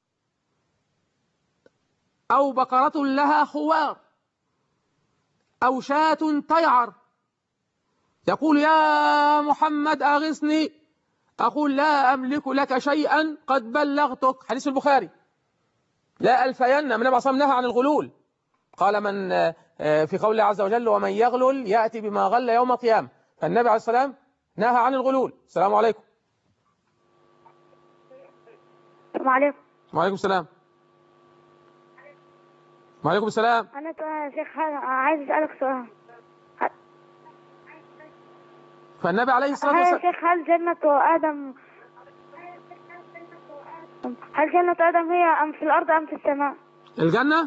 Speaker 2: أو بقرة لها خوار أو شاة تيعر، يقول يا محمد أغثني، أقول لا أملك لك شيئا قد بلغتك. حديث البخاري. لا ألفين، من النبي صلى الله عليه وسلم نهى عن الغلول، قال من في قول الله عز وجل ومن يغلل يأتي بما غل يوم القيامة، فالنبي عليه الصلاة والسلام نهى عن الغلول. السلام عليكم.
Speaker 7: السلام عليكم.
Speaker 2: وعليكم السلام. وعليكم السلام.
Speaker 7: أنا شيخ عايز أسألك سؤال.
Speaker 2: فالنبي عليه الصلاة والسلام
Speaker 7: يا شيخ هل جنة آدم هل جنة آدم هي أم في الأرض أم في السماء؟
Speaker 2: الجنة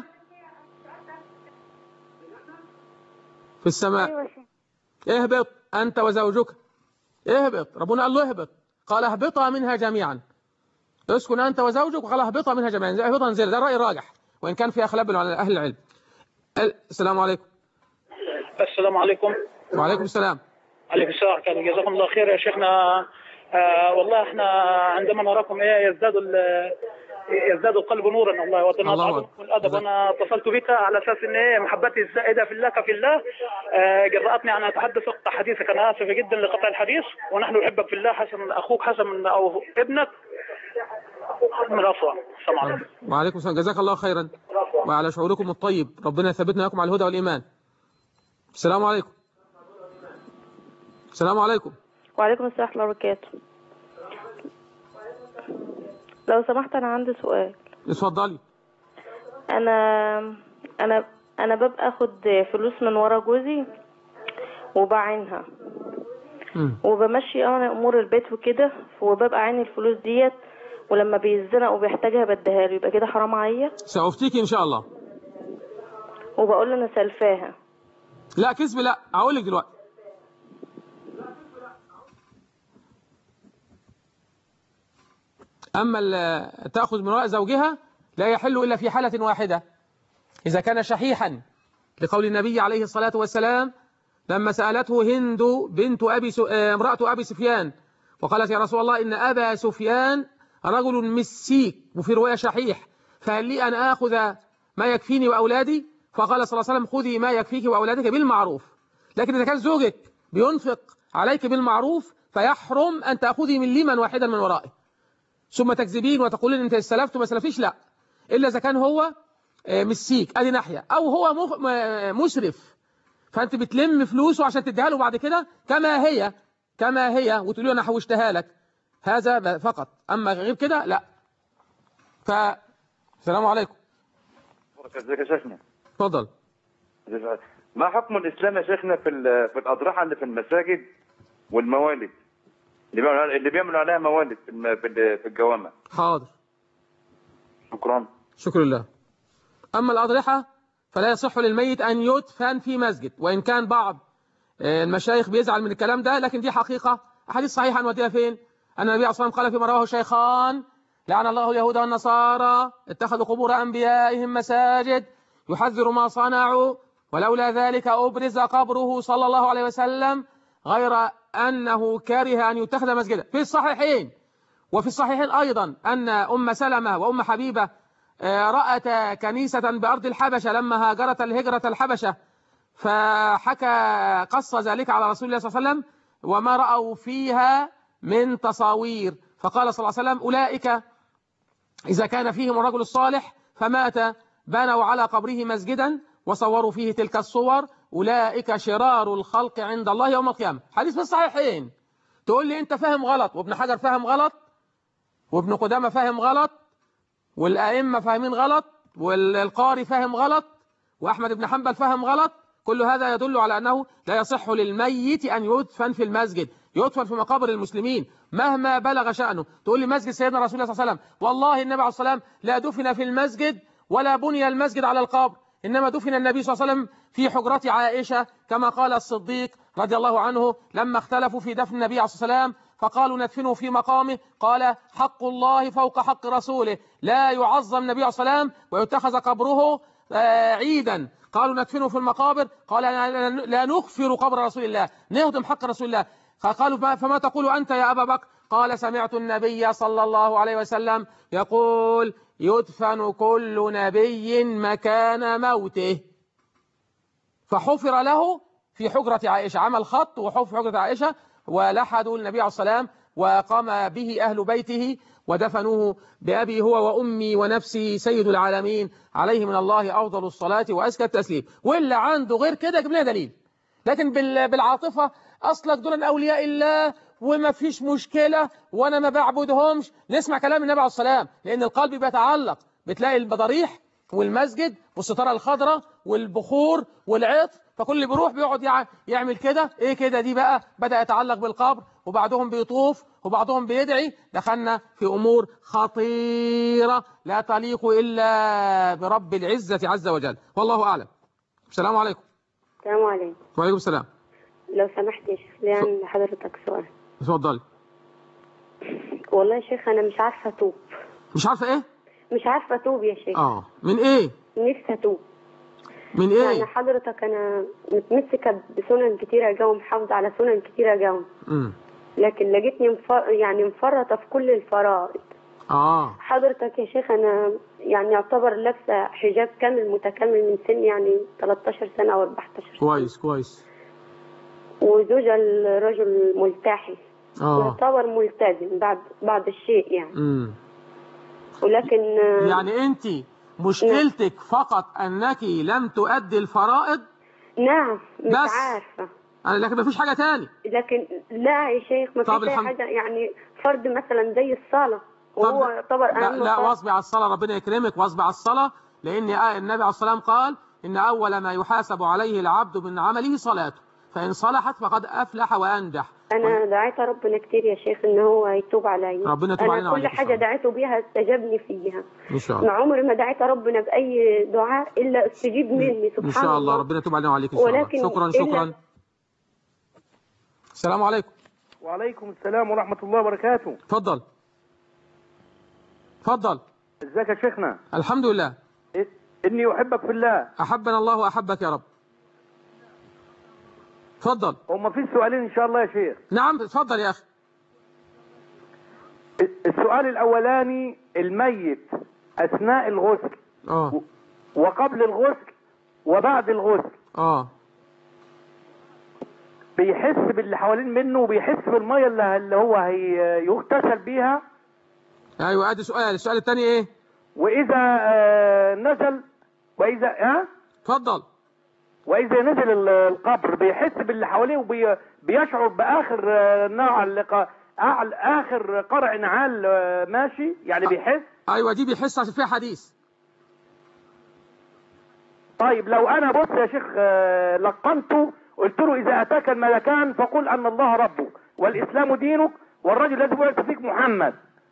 Speaker 2: في السماء.
Speaker 7: أيوة.
Speaker 2: اهبط أنت وزوجك، اهبط. ربنا قال له اهبط، قال اهبطا منها جميعا، اسكن أنت وزوجك، وقال اهبطا منها جميعا، اهبطا انزل. ده الرأي الراجح وإن كان في خلاف بين أهل العلم. السلام عليكم.
Speaker 8: السلام عليكم.
Speaker 2: وعليكم السلام.
Speaker 8: عليكم السلام. كان جزاكم الله خير يا شيخنا. آه والله احنا عندما نراكم ايه يزداد يزداد القلب نورا والله وتناظر والادب. انا اتصلت بك على اساس ان ايه محبتي الزائده في الله في الله آه جرأتني ان اتحدث وقت حديثك. انا اسف جدا لقطع الحديث، ونحن نحبك في الله. حسن اخوك حسن او ابنك من الأسوأ. السلام عليكم.
Speaker 2: وعليكم السلام. جزاك الله خيرا وعلى شعوركم الطيب، ربنا يثبتنا لكم على الهدى والإيمان. السلام عليكم. السلام عليكم.
Speaker 9: وعليكم السلام ورحمة الله وبركاته. لو سمحت أنا عندي سؤال.
Speaker 2: اتفضلي.
Speaker 9: أنا أنا أنا ببقى أخد فلوس من ورا جوزي وبعينها وبمشي أنا أمور البيت وكده، وببقى عين الفلوس ديت، ولما بيزنق وبيحتاجها بديها له، يبقى كده حرام عليا؟
Speaker 2: سأفتيكي إن شاء الله.
Speaker 9: وبقول له أنا سلفاها.
Speaker 2: لا كذب، لا هقول لك دلوقتي. أما تأخذ من وراء زوجها لا يحل إلا في حالة واحدة، إذا كان شحيحا، لقول النبي عليه الصلاة والسلام لما سألته هند بنت أبي س... امرأة أبي سفيان وقالت يا رسول الله إن أبا سفيان رجل مسيك وفي رواية شحيح، فهل لي أن آخذ ما يكفيني وأولادي؟ فقال صلى الله عليه وسلم خذي ما يكفيك وأولادك بالمعروف. لكن إذا كان زوجك بينفق عليك بالمعروف فيحرم أن تأخذي من لمن واحدا من ورائه ثم تكذبين وتقولين أنت استلفت وما استلفتيش، لا، إلا إذا كان هو مسيك، أدي ناحية، أو هو مسرف فأنت بتلم فلوسه عشان تديها له بعد كده كما هي كما هي وتقول له أنا حوشتها لك، هذا فقط. أما غير كده لا. فالسلام عليكم.
Speaker 10: ازيك يا شيخنا؟
Speaker 2: اتفضل.
Speaker 10: ما حكم الإسلام يا شيخنا في في الأضرحة اللي في المساجد والموالد اللي بيعملوا اللي بيعملوا عليها موالد في في الجوامع؟
Speaker 2: حاضر.
Speaker 10: شكرا.
Speaker 2: شكرا لله. أما الأضرحة فلا يصح للميت أن يدفن في مسجد، وإن كان بعض المشايخ بيزعل من الكلام ده، لكن دي حقيقة. أحاديث صحيحة نوديها فين؟ أن النبي عليه الصلاة والسلام قال فيما رواه الشيخان لعن الله اليهود والنصارى اتخذوا قبور أنبيائهم مساجد يحذر ما صنعوا ولولا ذلك أبرز قبره صلى الله عليه وسلم غير أنه كره أن يتخذ مسجدا. في الصحيحين وفي الصحيحين أيضا أن أم سلمة وأم حبيبة رأت كنيسة بأرض الحبشة لما هاجرت الهجرة الحبشة، فحكى قص ذلك على رسول الله صلى الله عليه وسلم وما رأوا فيها من تصاوير، فقال صلى الله عليه وسلم أولئك إذا كان فيهم الرجل الصالح فمات بنوا على قبره مسجدا وصوروا فيه تلك الصور أولئك شرار الخلق عند الله يوم القيامة. حديث في الصحيحين. تقول لي أنت فاهم غلط، وابن حجر فاهم غلط، وابن قدامة فاهم غلط، والأئمة فاهمين غلط، والقاري فاهم غلط، وأحمد بن حنبل فاهم غلط. كل هذا يدل على أنه لا يصح للميت أن يدفن في المسجد، يدفن في مقابر المسلمين مهما بلغ شأنه. تقول لي مسجد سيدنا رسول الله صلى الله عليه وسلم، والله النبي عليه الصلاة والسلام لا دفن في المسجد ولا بني المسجد على القبر، إنما دفن النبي صلى الله عليه وسلم في حجرة عائشة، كما قال الصديق رضي الله عنه لما اختلفوا في دفن النبي عليه الصلاة والسلام فقالوا ندفنه في مقامه، قال حق الله فوق حق رسوله، لا يعظم النبي عليه الصلاة والسلام ويتخذ قبره عيدا. قالوا ندفنه في المقابر، قال لا نغفر قبر رسول الله، نهدم حق رسول الله. فقالوا فما تقول أنت يا أبا بكر؟ قال سمعت النبي صلى الله عليه وسلم يقول يدفن كل نبي مكان موته. فحفر له في حجرة عائشة، عمل خط وحفر في حجرة عائشة، ولحدوا النبي عليه الصلاة والسلام وقام به أهل بيته ودفنوه بأبي هو وأمي ونفسي سيد العالمين عليه من الله أفضل الصلاة وأزكى التسليم. واللي عنده غير كده جبنا دليل. لكن بالعاطفة أصلك دول أولياء الله وما فيش مشكلة وأنا ما بعبدهمش، نسمع كلام النبي عليه الصلاة والسلام، لأن القلب بيتعلق. بتلاقي البضاريح والمسجد والستارة الخضراء والبخور والعطر، فكل اللي بيروح بيقعد يعمل كده. ايه كده دي بقى؟ بدأ يتعلق بالقبر، وبعضهم بيطوف وبعضهم بيدعي. دخلنا في أمور خطيرة لا تليق إلا برب العزة عز وجل، والله أعلم. السلام عليكم.
Speaker 11: السلام عليكم.
Speaker 2: وعليكم السلام.
Speaker 11: لو سمحت يا شيخ لي لحضرتك سؤال.
Speaker 2: اتفضلي.
Speaker 11: والله يا شيخ أنا مش عارفة أتوب.
Speaker 2: مش عارفة إيه؟
Speaker 11: مش عارفة أتوب يا شيخ.
Speaker 2: اه من إيه؟
Speaker 11: نفسي أتوب.
Speaker 2: من إيه؟
Speaker 11: يعني حضرتك أنا متمسكة بسنن كتيرة جو، محافظة على سنن كتيرة جو.
Speaker 2: امم
Speaker 11: لكن لقيتني مفر... يعني مفرطة في كل الفرائض.
Speaker 2: اه
Speaker 11: حضرتك يا شيخ أنا يعني يعتبر لابسة حجاب كامل متكامل من سن يعني ثلاثة عشر سنة أو أربعة عشر سنة.
Speaker 2: كويس كويس.
Speaker 11: وزوجة الرجل ملتحي.
Speaker 2: اه
Speaker 11: يعتبر ملتزم بعد بعض الشيء يعني.
Speaker 2: امم
Speaker 11: ولكن
Speaker 2: يعني أنت مشكلتك نعم. فقط أنك لم تؤدي الفرائض؟
Speaker 11: نعم مش
Speaker 2: بس.
Speaker 11: عارفة.
Speaker 2: لكن ما فيش حاجة تاني.
Speaker 11: لكن لا يا شيخ ما فيش
Speaker 2: الحمد...
Speaker 11: حاجة يعني فرض مثلا زي الصلاة وهو يعتبر
Speaker 2: أهم. لا, لا واصبي على الصلاة، ربنا يكرمك واصبي على الصلاة، لأن النبي عليه الصلاة والسلام قال إن أول ما يحاسب عليه العبد من عمله صلاته، فإن صلحت فقد أفلح وأنجح.
Speaker 11: أنا و... دعيت ربنا كتير يا شيخ إن هو يتوب علي.
Speaker 2: ربنا يتوب علينا
Speaker 11: وعليك. أنا كل حاجة دعيته بيها استجابني فيها
Speaker 2: إن شاء الله.
Speaker 11: ما عمري ما دعيت ربنا بأي دعاء إلا استجيب مني سبحان الله.
Speaker 2: إن شاء الله ربنا يتوب علينا وعليك إن شاء الله.
Speaker 11: ولكن
Speaker 2: شكرا شكرا إلا... السلام عليكم.
Speaker 12: وعليكم السلام ورحمة الله وبركاته.
Speaker 2: اتفضل اتفضل.
Speaker 12: ازيك يا شيخنا؟
Speaker 2: الحمد لله.
Speaker 12: إني أحبك في الله.
Speaker 2: أحبنا الله وأحبك يا رب. اتفضل.
Speaker 12: هما في سؤالين إن شاء الله يا شيخ.
Speaker 2: نعم اتفضل يا أخي.
Speaker 12: السؤال الأولاني، الميت أثناء الغسل
Speaker 2: اه
Speaker 12: وقبل الغسل وبعد الغسل
Speaker 2: اه
Speaker 12: بيحس باللي حوالين منه وبيحس بالمية اللي هو هيغتسل بيها؟
Speaker 2: ايوه ادي سؤال. السؤال الثاني ايه؟
Speaker 12: واذا آه نزل واذا ها
Speaker 2: اتفضل.
Speaker 12: واذا نزل القبر بيحس باللي حواليه وبيشعر باخر نوع اللقاء اخر قرع نعال ماشي يعني بيحس؟
Speaker 2: ايوه دي بيحس عشان فيها حديث.
Speaker 12: طيب لو انا بص يا شيخ لقنته قلت له اذا اتاك الملكان فقل ان الله ربك والاسلام دينك والرجل الذي بعث فيك محمد.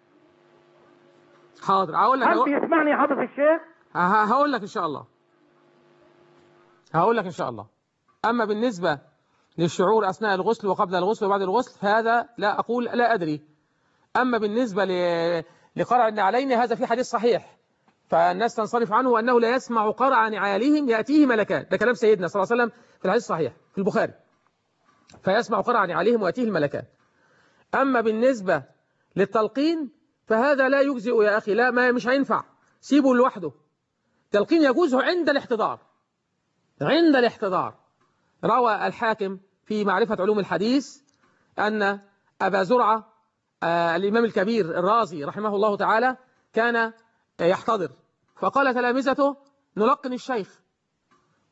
Speaker 2: حاضر هقول لك.
Speaker 12: هل بيسمعني يا حضرة الشيخ؟
Speaker 2: هقول لك ان شاء الله. هقول لك ان شاء الله. اما بالنسبه للشعور اثناء الغسل وقبل الغسل وبعد الغسل فهذا لا اقول لا ادري. اما بالنسبه لقرع النعلين هذا في حديث صحيح فالناس تنصرف عنه أنه لا يسمع قرع نعالهم يأتيه ملكان. ده كلام سيدنا صلى الله عليه وسلم في الحديث الصحيح في البخاري. فيسمع قرع نعالهم ويأتيه الملكان. أما بالنسبة للتلقين فهذا لا يجزئ يا أخي، لا ما مش هينفع، سيبه لوحده. تلقين يجوز عند الاحتضار. عند الاحتضار روى الحاكم في معرفة علوم الحديث أن أبا زرعة آه الإمام الكبير الرازي رحمه الله تعالى كان يحتضر، فقال تلامذته نلقن الشيخ،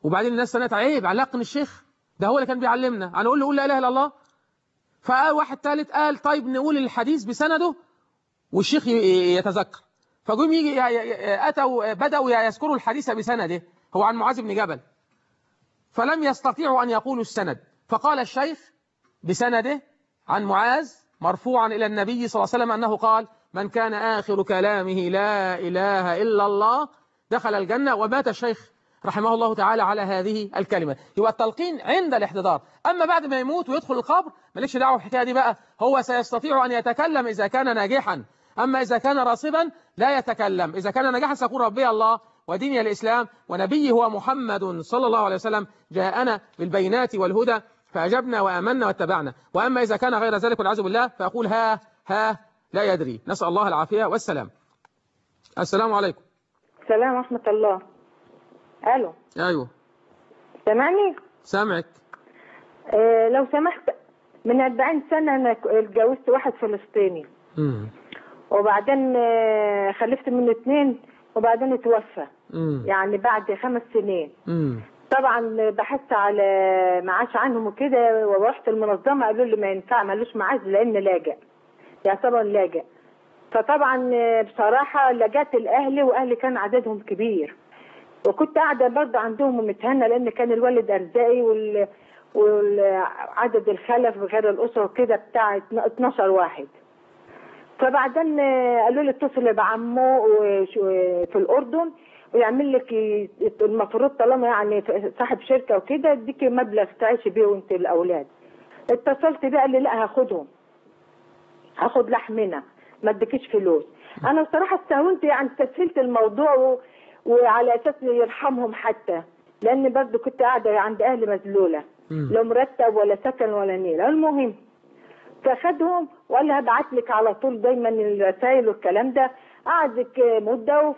Speaker 2: وبعدين الناس سنت عيب علقن الشيخ ده هو اللي كان بيعلمنا، انا اقول له قول لا اله الا الله. فقال واحد ثالث قال طيب نقول الحديث بسنده والشيخ يتذكر. فجم يجي اتوا بداوا يذكروا الحديث بسنده، هو عن معاذ بن جبل، فلم يستطيعوا ان يقولوا السند، فقال الشيخ بسنده عن معاذ مرفوعا الى النبي صلى الله عليه وسلم انه قال من كان اخر كلامه لا اله الا الله دخل الجنه، ومات الشيخ رحمه الله تعالى على هذه الكلمة. يبقى التلقين عند الاحتضار، أما بعد ما يموت ويدخل القبر مالكش دعوة بالحكاية دي بقى، هو سيستطيع أن يتكلم إذا كان ناجحا، أما إذا كان راصبا لا يتكلم. إذا كان ناجحا سيقول ربي الله وديني الإسلام ونبيه هو محمد صلى الله عليه وسلم جاءنا بالبينات والهدى فأجبنا وآمنا واتبعنا. وأما إذا كان غير ذلك والعياذ بالله فأقول ها ها لا يدري. نسأل الله العافية والسلام. السلام عليكم.
Speaker 13: السلام ورحمة الله. الو.
Speaker 2: ايوه
Speaker 13: سامعني؟
Speaker 2: سامعك.
Speaker 13: آه لو سمحت، من أربعين سنة انا اتجوزت واحد فلسطيني.
Speaker 2: امم
Speaker 13: وبعدين آه خلفت منه اثنين وبعدين اتوفى.
Speaker 2: امم
Speaker 13: يعني بعد خمس سنين.
Speaker 2: امم
Speaker 13: طبعا بحثت على معاش عنهم وكده، ورحت المنظمة قالوا لي ما ينفع مالوش معاش لان لاجئ، يعتبر لاجئ. فطبعا بصراحة لجأت الاهلي، واهلي كان عددهم كبير، وكنت قاعدة برضه عندهم ومتهنة لأن كان الوالد أرزاقي وال... والعدد الخلف غير الأسرة وكده بتاع اتناشر واحد. فبعدين قالوا لي اتصلي بعمه في الأردن ويعمل لك المفروض طالما يعني صاحب شركة وكده اديك مبلغ تعيشي بيه وانت الأولاد. اتصلت بقى قال لي لا هاخدهم، هاخد لحمنا ما اديكيش فلوس. أنا بصراحة استهونت يعني استسهلت الموضوع و... وعلى اساس يرحمهم حتى، لان برضه كنت قاعده عند اهلي مذلوله، لا مرتب ولا سكن ولا نيله. المهم فاخدهم وقال لي هبعت لك على طول دايما الرسائل والكلام ده. قعدت مده وف...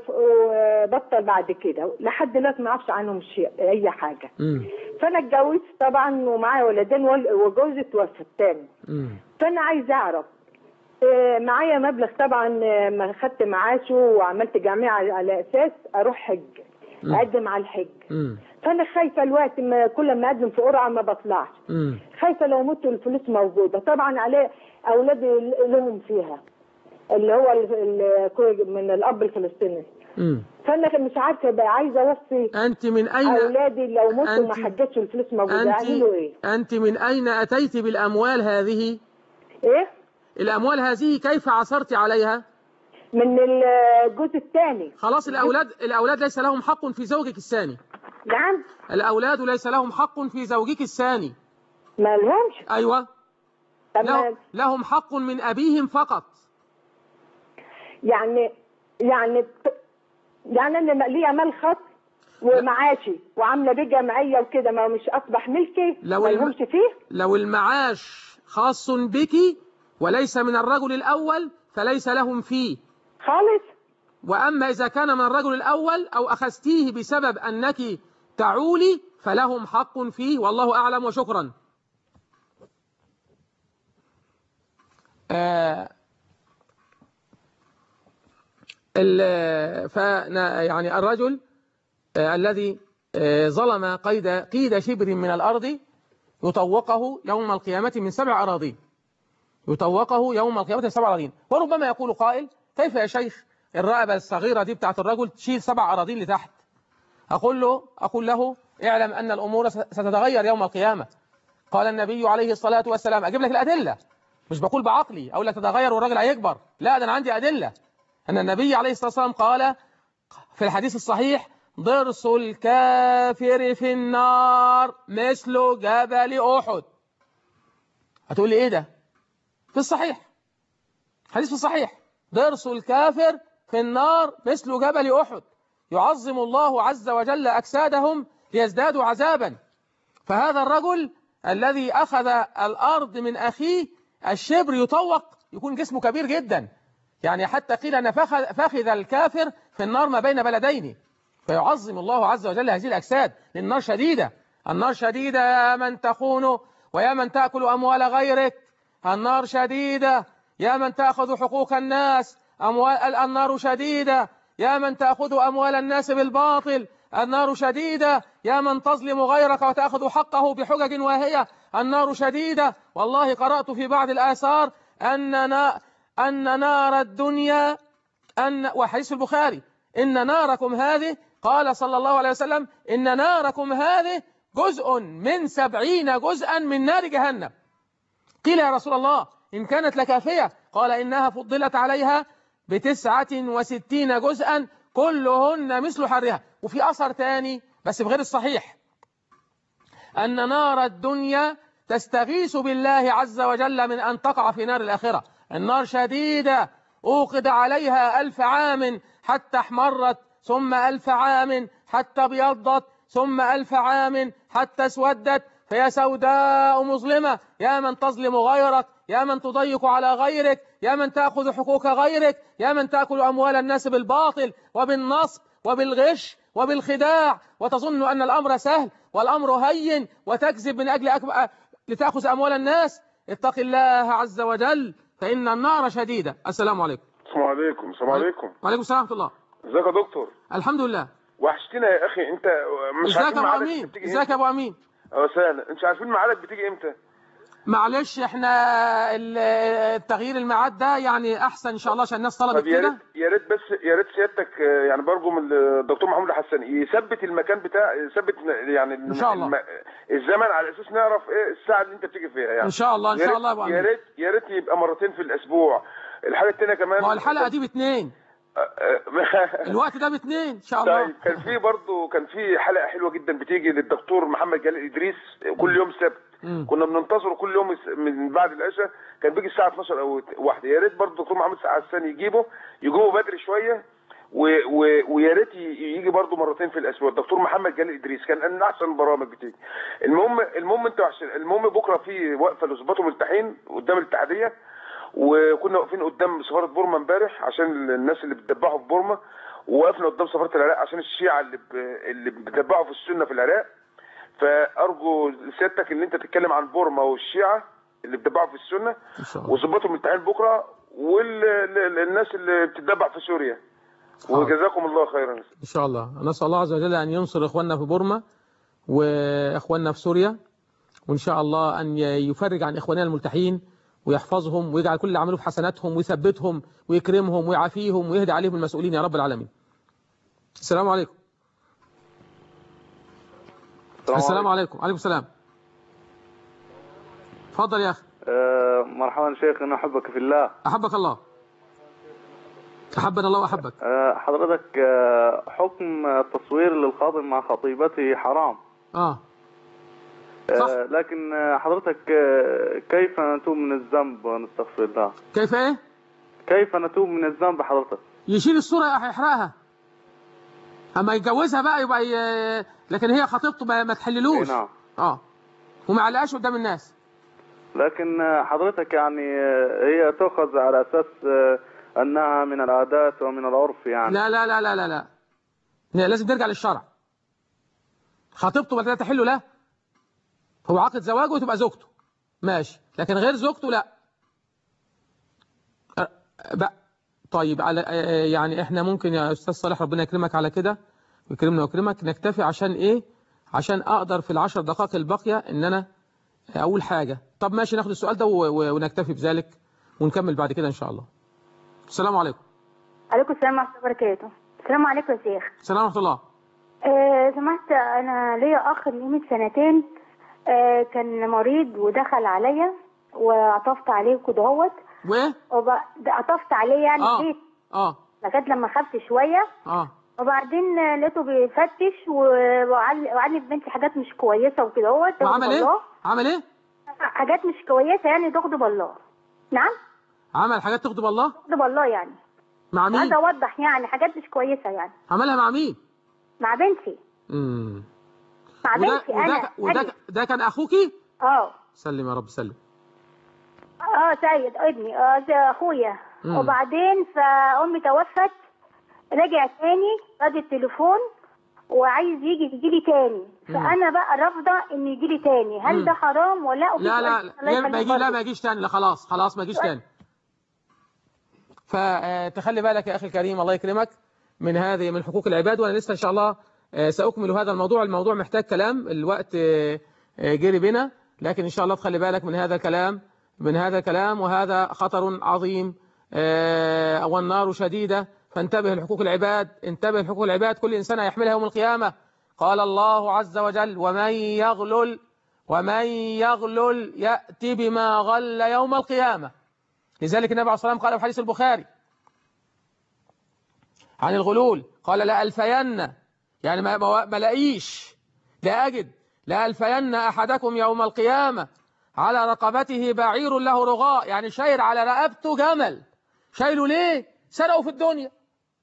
Speaker 13: وبطل بعد كده لحد دلوقتي ما اعرفش عنهم شيء اي حاجه.
Speaker 2: مم.
Speaker 13: فانا اتجوزت طبعا ومعايا ولدين وجوزي توفى الثاني. فانا عايزه اعرف معايا مبلغ طبعا ما خدت معاشه وعملت جامعة على اساس اروح حج، اقدم على الحج.
Speaker 2: مم.
Speaker 13: فانا خايفه الوقت ما كل ما اقدم في قرعه ما بطلعش.
Speaker 2: مم.
Speaker 13: خايفه لو مت الفلوس موجوده، طبعا عليه اولادي لهم فيها اللي هو من الاب الفلسطيني.
Speaker 2: مم.
Speaker 13: فانا مش عارفه بقى عايزه اوصي
Speaker 2: انت من اين
Speaker 13: اولادي لو متوا ما حجتش الفلوس موجوده اعملوا ايه؟
Speaker 2: انت من اين اتيت بالاموال هذه؟
Speaker 13: ايه؟
Speaker 2: الأموال هذه كيف عثرت عليها؟
Speaker 13: من الجزء الثاني.
Speaker 2: خلاص الأولاد الأولاد ليس لهم حق في زوجك الثاني.
Speaker 13: نعم؟
Speaker 2: الأولاد ليس لهم حق في زوجك الثاني.
Speaker 13: ما لهمش؟
Speaker 2: أيوة. لهم, لهم حق من أبيهم فقط.
Speaker 13: يعني يعني يعني أنا ليا مال خط ومعاشي وعاملة بيه جمعية وكده، ما مش أصبح ملكي؟
Speaker 2: لو
Speaker 13: ما لهمش فيه؟
Speaker 2: لو المعاش خاص بك وليس من الرجل الأول فليس لهم فيه
Speaker 13: خالص.
Speaker 2: وأما إذا كان من الرجل الأول أو أخذتيه بسبب أنك تعولي فلهم حق فيه، والله أعلم وشكرا. آه يعني الرجل آه الذي آه ظلم قيد قيد شبر من الأرض يطوقه يوم القيامة من سبع أراضين، يطوقه يوم القيامة سبع أراضين. وربما يقول قائل كيف يا شيخ الرقبة الصغيرة دي بتاعت الرجل تشيل سبع أراضين لتحت؟ أقول له أقول له اعلم أن الأمور ستتغير يوم القيامة. قال النبي عليه الصلاة والسلام، أجيب لك الأدلة، مش بقول بعقلي أو لا تتغير والراجل هيكبر، لا ده أنا عندي أدلة. أن النبي عليه الصلاة والسلام قال في الحديث الصحيح ضرس الكافر في النار مثل جبل أحد. هتقول لي إيه ده؟ في الصحيح، حديث في الصحيح، ضرس الكافر في النار مثل جبل أحد، يعظم الله عز وجل أجسادهم ليزدادوا عذابا. فهذا الرجل الذي أخذ الأرض من أخيه الشبر يطوق يكون جسمه كبير جدا، يعني حتى قيل أن فخذ الكافر في النار ما بين بلدين، فيعظم الله عز وجل هذه الأجساد. للنار شديدة، النار شديدة يا من تخون ويا من تأكل أموال غيرك، النار شديدة يا من تأخذ حقوق الناس، أموال النار شديدة يا من تأخذ أموال الناس بالباطل، النار شديدة يا من تظلم غيرك وتأخذ حقه بحجج واهية. النار شديدة. والله قرأت في بعض الآثار أن أن نار الدنيا أن وحديث البخاري إن ناركم هذه قال صلى الله عليه وسلم إن ناركم هذه جزء من سبعين جزءا من نار جهنم. قيل يا رسول الله إن كانت لكافية؟ قال إنها فضلت عليها بتسعة وستين جزءا كلهن مثل حرها. وفي أثر تاني بس بغير الصحيح أن نار الدنيا تستغيث بالله عز وجل من أن تقع في نار الآخرة. النار شديدة أوقد عليها ألف عام حتى احمرت ثم ألف عام حتى ابيضت ثم ألف عام حتى اسودت فهي سوداء مظلمة يا من تظلم غيرك يا من تضيق على غيرك يا من تأخذ حقوق غيرك يا من تأكل أموال الناس بالباطل وبالنصب وبالغش وبالخداع وتظن أن الأمر سهل والأمر هين وتكذب من أجل أكبر لتأخذ أموال الناس. اتق الله عز وجل فإن النار شديدة. السلام عليكم.
Speaker 14: السلام عليكم. السلام عليكم.
Speaker 2: وعليكم السلام ورحمة الله.
Speaker 14: ازيك يا دكتور؟
Speaker 2: الحمد لله.
Speaker 14: وحشتنا يا أخي. أنت مش
Speaker 2: ازيك يا أبو أمين؟ ازيك يا أبو أمين؟
Speaker 14: أه سهلا. أنت عارفين ميعادك بتيجي إمتى؟
Speaker 2: معلش احنا التغيير الميعاد ده يعني احسن ان شاء الله عشان الناس طلبت كده.
Speaker 14: يا ريت بس يا ريت سيادتك يعني برجو من الدكتور محمود الحسن يثبت المكان بتاع يثبت يعني
Speaker 2: ان شاء الله
Speaker 14: الم... الزمن على اساس نعرف ايه الساعه اللي انت بتيجي فيها يعني
Speaker 2: ان شاء الله ان شاء الله يا ابو
Speaker 14: يا ريت يا ريت يبقى مرتين في الاسبوع. الحاجه الثانيه كمان
Speaker 2: ما الحلقه دي باثنين الوقت ده باثنين ان شاء الله.
Speaker 14: طيب كان في برضه كان في حلقه حلوه جدا بتيجي للدكتور محمد جلال ادريس كل يوم سبت. م. كنا بننتظره كل يوم من بعد العشاء كان بيجي الساعه اتناشر او واحدة. يا ريت برضه الدكتور محمد حسن يجيبه يجيبه بدري شويه ويا ريت يجي برضه مرتين في الاسبوع. الدكتور محمد جلال ادريس كان من احسن البرامج بتيجي. المهم المهم انتوا عشان المهم بكره في وقفه لظباط ملتحين قدام الاتحاديه وكنا واقفين قدام سفاره بورما امبارح عشان الناس اللي بتدبحوا في بورما ووقفنا قدام سفاره العراق عشان الشيعه اللي ب... اللي بتدبحوا في السنه في العراق. فارجو سيادتك ان انت تتكلم عن بورما والشيعه اللي بتدبحوا في السنه وظباط الملتحين بكره والناس اللي بتدبح في سوريا. وجزاكم الله خيرا.
Speaker 2: ان شاء الله. نسال الله عز وجل ان ينصر اخواننا في بورما واخواننا في سوريا وان شاء الله ان يفرج عن اخواننا الملتحين ويحفظهم ويجعل كل اللي عملوه في حسناتهم ويثبتهم ويكرمهم ويعافيهم ويهدي عليهم المسؤولين يا رب العالمين. السلام عليكم. السلام, السلام عليكم. عليكم السلام. اتفضل يا اخي.
Speaker 15: أه مرحبا شيخ انا احبك في الله.
Speaker 2: احبك الله. احبنا الله واحبك.
Speaker 15: أه حضرتك أه حكم التصوير للخاطب مع خطيبته حرام.
Speaker 2: اه
Speaker 15: صح. أه لكن حضرتك كيف نتوب من الذنب ونستغفر الله؟
Speaker 2: كيف ايه؟
Speaker 15: كيف نتوب من الذنب حضرتك؟
Speaker 2: يشيل الصورة يحرقها. اما يتجوزها بقى يبقى ي... لكن هي خطيبته ما, ما تحللوش.
Speaker 15: نعم.
Speaker 2: اه وما علقاش قدام الناس.
Speaker 15: لكن حضرتك يعني هي تؤخذ على اساس انها من العادات ومن العرف يعني.
Speaker 2: لا لا لا لا لا لا لازم ترجع للشرع. خطيبته ما تحله له هو عقد زواجه وتبقى زوجته ماشي لكن غير زوجته لا. بقى طيب على يعني احنا ممكن يا استاذ صالح ربنا يكرمك على كده ويكرمنا ويكرمك نكتفي عشان ايه عشان اقدر في العشر دقائق الباقيه ان انا اقول حاجه. طب ماشي ناخد السؤال ده ونكتفي بذلك ونكمل بعد كده ان شاء الله. السلام عليكم.
Speaker 7: عليكم السلام ورحمه الله وبركاته. السلام عليكم يا شيخ.
Speaker 2: السلام ورحمه الله.
Speaker 7: أه سمحت انا ليا اخ من قيمه سنتين أه كان مريض ودخل عليا وعطفت عليه كده اهوت.
Speaker 2: وايه؟
Speaker 7: عطفت عليه يعني
Speaker 2: اه
Speaker 7: بيت.
Speaker 2: اه
Speaker 7: لغايه لما خفت شويه.
Speaker 2: اه
Speaker 7: وبعدين لقيته بيفتش وقال لي بنتي حاجات مش كويسه وكده اهوت.
Speaker 2: وعمل ايه؟ عمل ايه؟
Speaker 7: حاجات مش كويسه يعني تغضب الله. نعم؟
Speaker 2: عمل حاجات تغضب الله؟
Speaker 7: تغضب الله يعني.
Speaker 2: مع مين؟
Speaker 7: عايزه اوضح يعني حاجات مش كويسه يعني.
Speaker 2: عملها مع مين؟
Speaker 7: مع بنتي.
Speaker 2: امم
Speaker 7: مع
Speaker 2: وده
Speaker 7: بنتي
Speaker 2: وده
Speaker 7: انا.
Speaker 2: وده وده ده كان اخوكي؟
Speaker 7: اه.
Speaker 2: سلم يا رب سلم.
Speaker 7: اه سيد ابني اه اخويا. مم. وبعدين فامي توفت رجع تاني رد التليفون وعايز يجي يجي لي تاني. مم. فانا بقى رافضه ان يجي لي تاني. هل مم. ده حرام ولا
Speaker 2: لا لا لا ما يجي لا ما يجيش تاني. لا خلاص خلاص ما يجيش تاني. فتخلي بالك يا اخي الكريم الله يكرمك من هذه من حقوق العباد. وانا لسه ان شاء الله سأكمل هذا الموضوع. الموضوع محتاج كلام، الوقت جري بنا، لكن إن شاء الله تخلي بالك من هذا الكلام من هذا الكلام وهذا خطر عظيم. والنار شديدة، فانتبه لحقوق العباد، انتبه لحقوق العباد، كل إنسان يحملها يوم القيامة. قال الله عز وجل: ومن يغلل ومن يغلل يأتي بما غل يوم القيامة. لذلك النبي عليه الصلاة والسلام قال في حديث البخاري عن الغلول، قال: لا ألفين، يعني ما, ما لاقيش، لا أجد، لا ألفين أحدكم يوم القيامة على رقبته بعير له رغاء، يعني شايل على رقبته جمل. شايله ليه؟ سرقوا في الدنيا،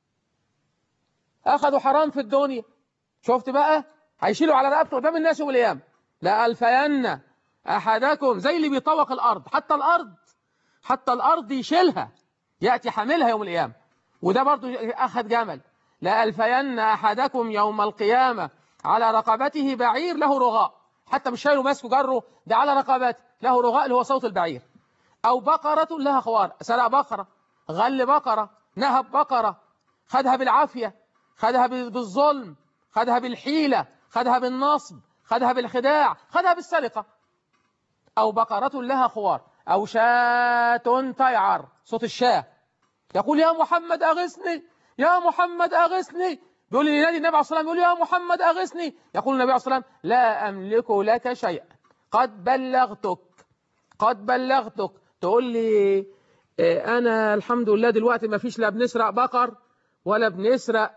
Speaker 2: أخذوا حرام في الدنيا. شفت بقى؟ هيشيلوا على رقبته قدام الناس يوم القيامة. لا ألفين أحدكم، زي اللي بيطوق الأرض، حتى الأرض حتى الأرض يشيلها، يأتي حاملها يوم القيامة. وده برضو أخذ جمل. لا ألفين أحدكم يوم القيامة على رقبته بعير له رغاء، حتى مش شايله ماسكه جره، ده على رقبته له رغاء اللي هو صوت البعير. أو بقرة لها خوار، سرق بقرة، غل بقرة، نهب بقرة، خدها بالعافية، خدها بالظلم، خدها بالحيلة، خدها بالنصب، خدها بالخداع، خدها بالسرقة. أو بقرة لها خوار، أو شاة تيعر، صوت الشاة، يقول: يا محمد أغثني، يا محمد أغثني. بيقول لي ينادي النبي عليه الصلاة والسلام، يقول: يا محمد أغثني. يقول النبي عليه الصلاة والسلام: لا أملك لك شيئا، قد بلغتك، قد بلغتك. تقول لي أنا الحمد لله دلوقتي ما فيش، لا بنسرق بقر ولا بنسرق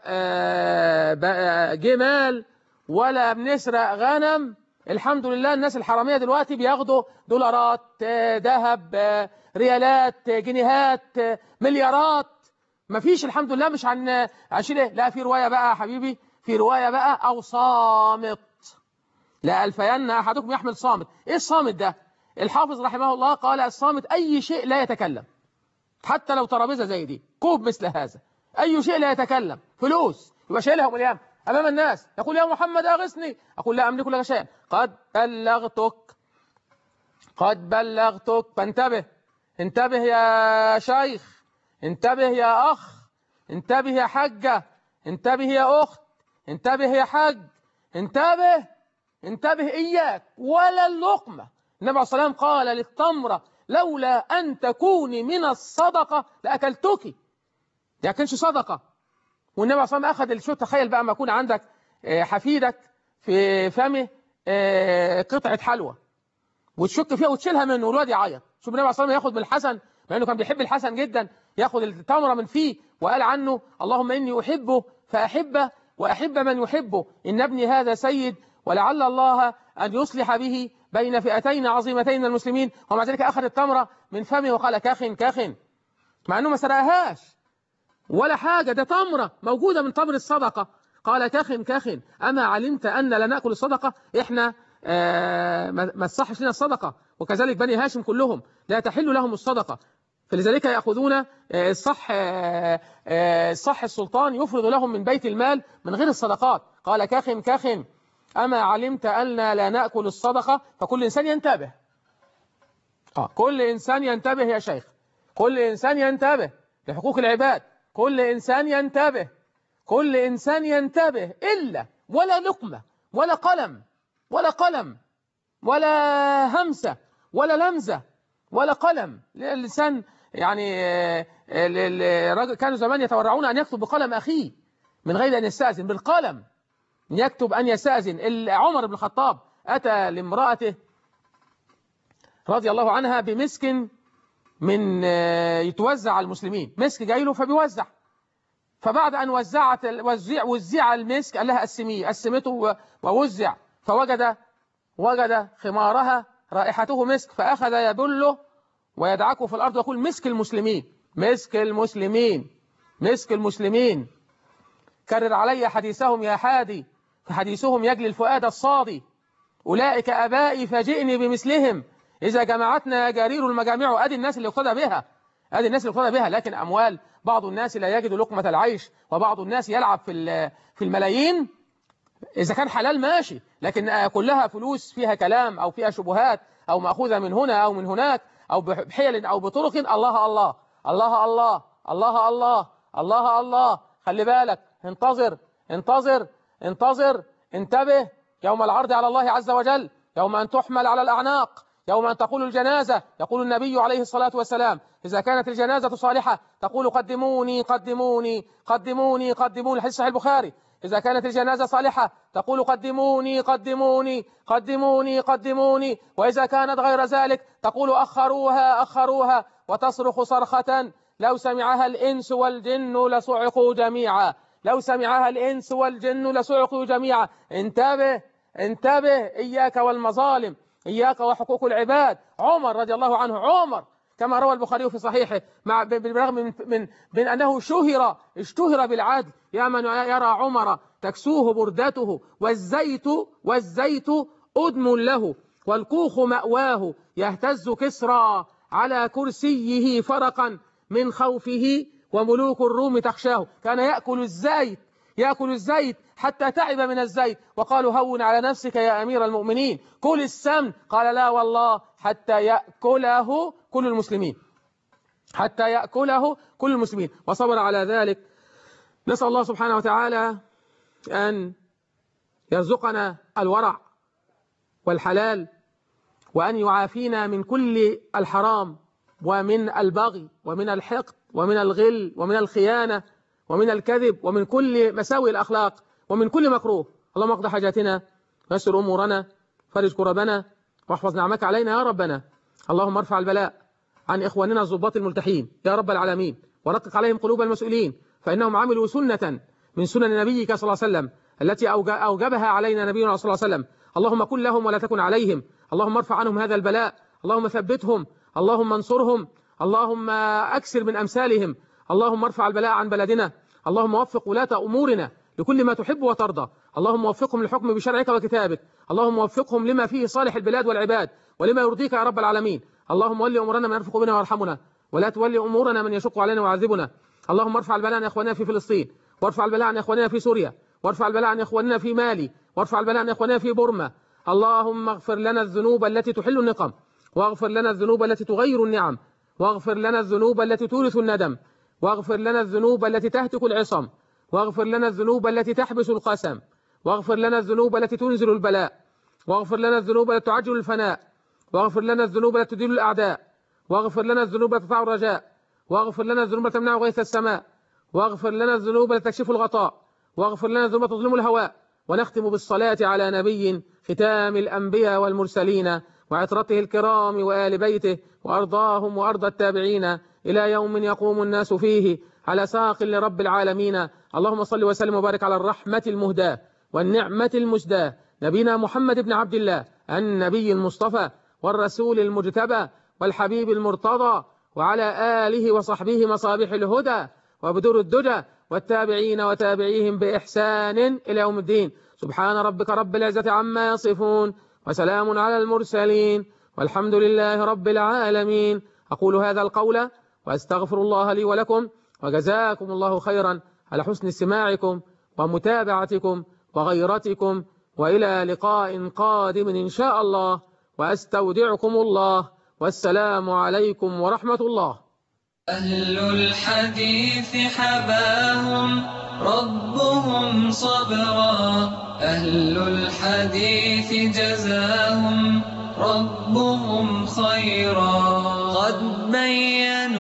Speaker 2: جمال ولا بنسرق غنم. الحمد لله الناس الحرامية دلوقتي بياخدوا دولارات، ذهب، ريالات، جنيهات، مليارات. ما فيش الحمد لله، مش عن عشان ايه؟ لا، في رواية بقى يا حبيبي، في رواية بقى: أو صامت. لا ألفين أحدكم يحمل صامت. إيه الصامت ده؟ الحافظ رحمه الله قال: الصامت أي شيء لا يتكلم، حتى لو ترابيزة زي دي، كوب مثل هذا، أي شيء لا يتكلم، فلوس، يبقى شايلها يوم القيامة أمام الناس، يقول: يا محمد أغثني، أقول: لا أملك لك شيئا، قد بلغتك، قد بلغتك. فانتبه، انتبه يا شيخ، انتبه يا أخ، انتبه يا حجة، انتبه يا أخت، انتبه يا حج، انتبه، انتبه، إياك ولا اللقمة. النبي عليه الصلاة والسلام قال للتمرة: لولا أن تكوني من الصدقة لأكلتك. ده كانش صدقة. والنبي عليه الصلاة والسلام أخذ الشو. تخيل بقى ما يكون عندك حفيدك في فمه قطعة حلوى وتشك فيها وتشيلها منه والواد يعيط. شوف النبي عليه الصلاة والسلام ياخد من الحسن، مع انه كان بيحب الحسن جدا، ياخد التمرة من فيه وقال عنه: اللهم إني أحبه فأحبه وأحب من يحبه، إن ابني هذا سيد، ولعل الله أن يصلح به بين فئتين عظيمتين من المسلمين. ومع ذلك أخذ التمرة من فمه وقال: كاخن كاخن، مع أنه ما سرقهاش ولا حاجة، ده تمرة موجودة من تمر الصدقة. قال: كاخن كاخن، أما علمت أن لا نأكل الصدقة؟ إحنا آه ما تصحش لنا الصدقة، وكذلك بني هاشم كلهم لا تحل لهم الصدقة، فلذلك يأخذون الصح الصح السلطان يفرض لهم من بيت المال من غير الصدقات. قال: كاخن كاخن، أما علمت أن لا نأكل الصدقة؟ فكل إنسان ينتبه. آه كل إنسان ينتبه يا شيخ، كل إنسان ينتبه لحقوق العباد، كل إنسان ينتبه، كل إنسان ينتبه، إلا ولا لقمة ولا قلم ولا قلم ولا همسة ولا لمزة ولا قلم. اللسان يعني كانوا زمان يتورعون أن يكتب بقلم أخيه من غير أن يستأذن، بالقلم يكتب أن يستأذن. عمر بن الخطاب أتى لامرأته رضي الله عنها بمسك من يتوزع على المسلمين، مسك جاي له فبيوزع، فبعد أن وزعت وزع وزع المسك قال لها: قسميه، قسمته ووزع، فوجد وجد خمارها رائحته مسك، فأخذ يبله ويدعكه في الأرض ويقول: مسك المسلمين، مسك المسلمين، مسك المسلمين. كرر علي حديثهم يا حادي، فحديثهم يجلي الفؤاد الصادي، أولئك أبائي فجئني بمثلهم، إذا جمعتنا جرير المجامع. أدي الناس اللي اقتدى بها، أدي الناس اللي اقتدى بها. لكن أموال بعض الناس لا يجد لقمة العيش، وبعض الناس يلعب في في الملايين. إذا كان حلال ماشي، لكن كلها فلوس فيها كلام أو فيها شبهات أو مأخوذة من هنا أو من هناك أو بحيل أو بطرق. الله الله الله الله الله الله الله الله، خلي بالك، انتظر انتظر انتظر، انتبه، يوم العرض على الله عز وجل، يوم أن تحمل على الأعناق، يوم أن تقول الجنازة، يقول النبي عليه الصلاة والسلام إذا كانت الجنازة صالحة تقول قدموني قدموني قدموني قدموني، حديث صحيح البخاري. إذا كانت الجنازة صالحة تقول قدموني قدموني قدموني قدموني، وإذا كانت غير ذلك تقول أخروها أخروها، وتصرخ صرخة لو سمعها الإنس والجن لصعقوا جميعا، لو سمعها الإنس والجن لصعقوا جميعا. انتبه انتبه، إياك والمظالم، إياك وحقوق العباد. عمر رضي الله عنه، عمر كما روى البخاري في صحيحه، مع بالرغم من, من, من أنه شهر اشتهر بالعدل، يا من يرى عمر تكسوه بردته، والزيت والزيت أدم له، والكوخ مأواه، يهتز كسرى على كرسيه فرقا من خوفه، وملوك الروم تخشاه. كان يأكل الزيت يأكل الزيت حتى تعب من الزيت، وقالوا هون على نفسك يا أمير المؤمنين، كل السمن، قال لا والله حتى يأكله كل المسلمين، حتى يأكله كل المسلمين، وصبر على ذلك. نسأل الله سبحانه وتعالى أن يرزقنا الورع والحلال، وأن يعافينا من كل الحرام ومن البغي ومن الحقد ومن الغل ومن الخيانة ومن الكذب ومن كل مساوئ الأخلاق ومن كل مكروه. اللهم اقض حاجاتنا ويسر أمورنا، فرج كربنا، واحفظ نعمك علينا يا ربنا. اللهم ارفع البلاء عن إخواننا الضباط الملتحين يا رب العالمين، ورقق عليهم قلوب المسؤولين، فإنهم عملوا سنة من سنن نبيك صلى الله عليه وسلم التي أوجبها علينا نبينا صلى الله عليه وسلم. اللهم كن لهم ولا تكن عليهم، اللهم ارفع عنهم هذا البلاء، اللهم ثبتهم، اللهم انصرهم، اللهم أكثر من أمثالهم، اللهم ارفع البلاء عن بلدنا، اللهم وفق ولاة أمورنا لكل ما تحب وترضى، اللهم وفقهم للحكم بشرعك وكتابك، اللهم وفقهم لما فيه صالح البلاد والعباد ولما يرضيك يا رب العالمين. اللهم ولي أمورنا من يرفق بنا ويرحمنا، ولا تولي أمورنا من يشق علينا ويعذبنا. اللهم ارفع البلاء عن إخواننا في فلسطين، وارفع البلاء عن إخواننا في سوريا، وارفع البلاء عن إخواننا في مالي، وارفع البلاء عن إخواننا في بورما. اللهم اغفر لنا الذنوب التي تحل النقم، واغفر لنا الذنوب التي تغير النعم، واغفر لنا الذنوب التي تورث الندم، واغفر لنا الذنوب التي تهتك العصم، واغفر لنا الذنوب التي تحبس القسم، واغفر لنا الذنوب التي تنزل البلاء، واغفر لنا الذنوب التي تعجل الفناء، واغفر لنا الذنوب التي تدل الأعداء، واغفر لنا الذنوب التي تدفع الرجاء، واغفر لنا الذنوب التي تمنع غيث السماء، واغفر لنا الذنوب التي تكشف الغطاء، واغفر لنا الذنوب التي تظلم الهواء. ونختم بالصلاة على نبي ختام الأنبياء والمرسلين وعطرته الكرام وآل بيته وأرضاهم وأرض التابعين إلى يوم يقوم الناس فيه على ساق لرب العالمين. اللهم صل وسلم وبارك على الرحمة المهداة والنعمة المسداة نبينا محمد بن عبد الله النبي المصطفى والرسول المجتبى والحبيب المرتضى، وعلى آله وصحبه مصابيح الهدى وبدور الدجى والتابعين وتابعيهم بإحسان إلى يوم الدين. سبحان ربك رب العزة عما يصفون، وسلام على المرسلين، والحمد لله رب العالمين. أقول هذا القول وأستغفر الله لي ولكم، وجزاكم الله خيرا على حسن استماعكم ومتابعتكم وغيرتكم، وإلى لقاء قادم إن شاء الله، وأستودعكم الله، والسلام عليكم ورحمة الله.
Speaker 1: أهل الحديث حباهم ربهم صبرا، أهل الحديث جزاهم ربهم خيرا، قد بينوا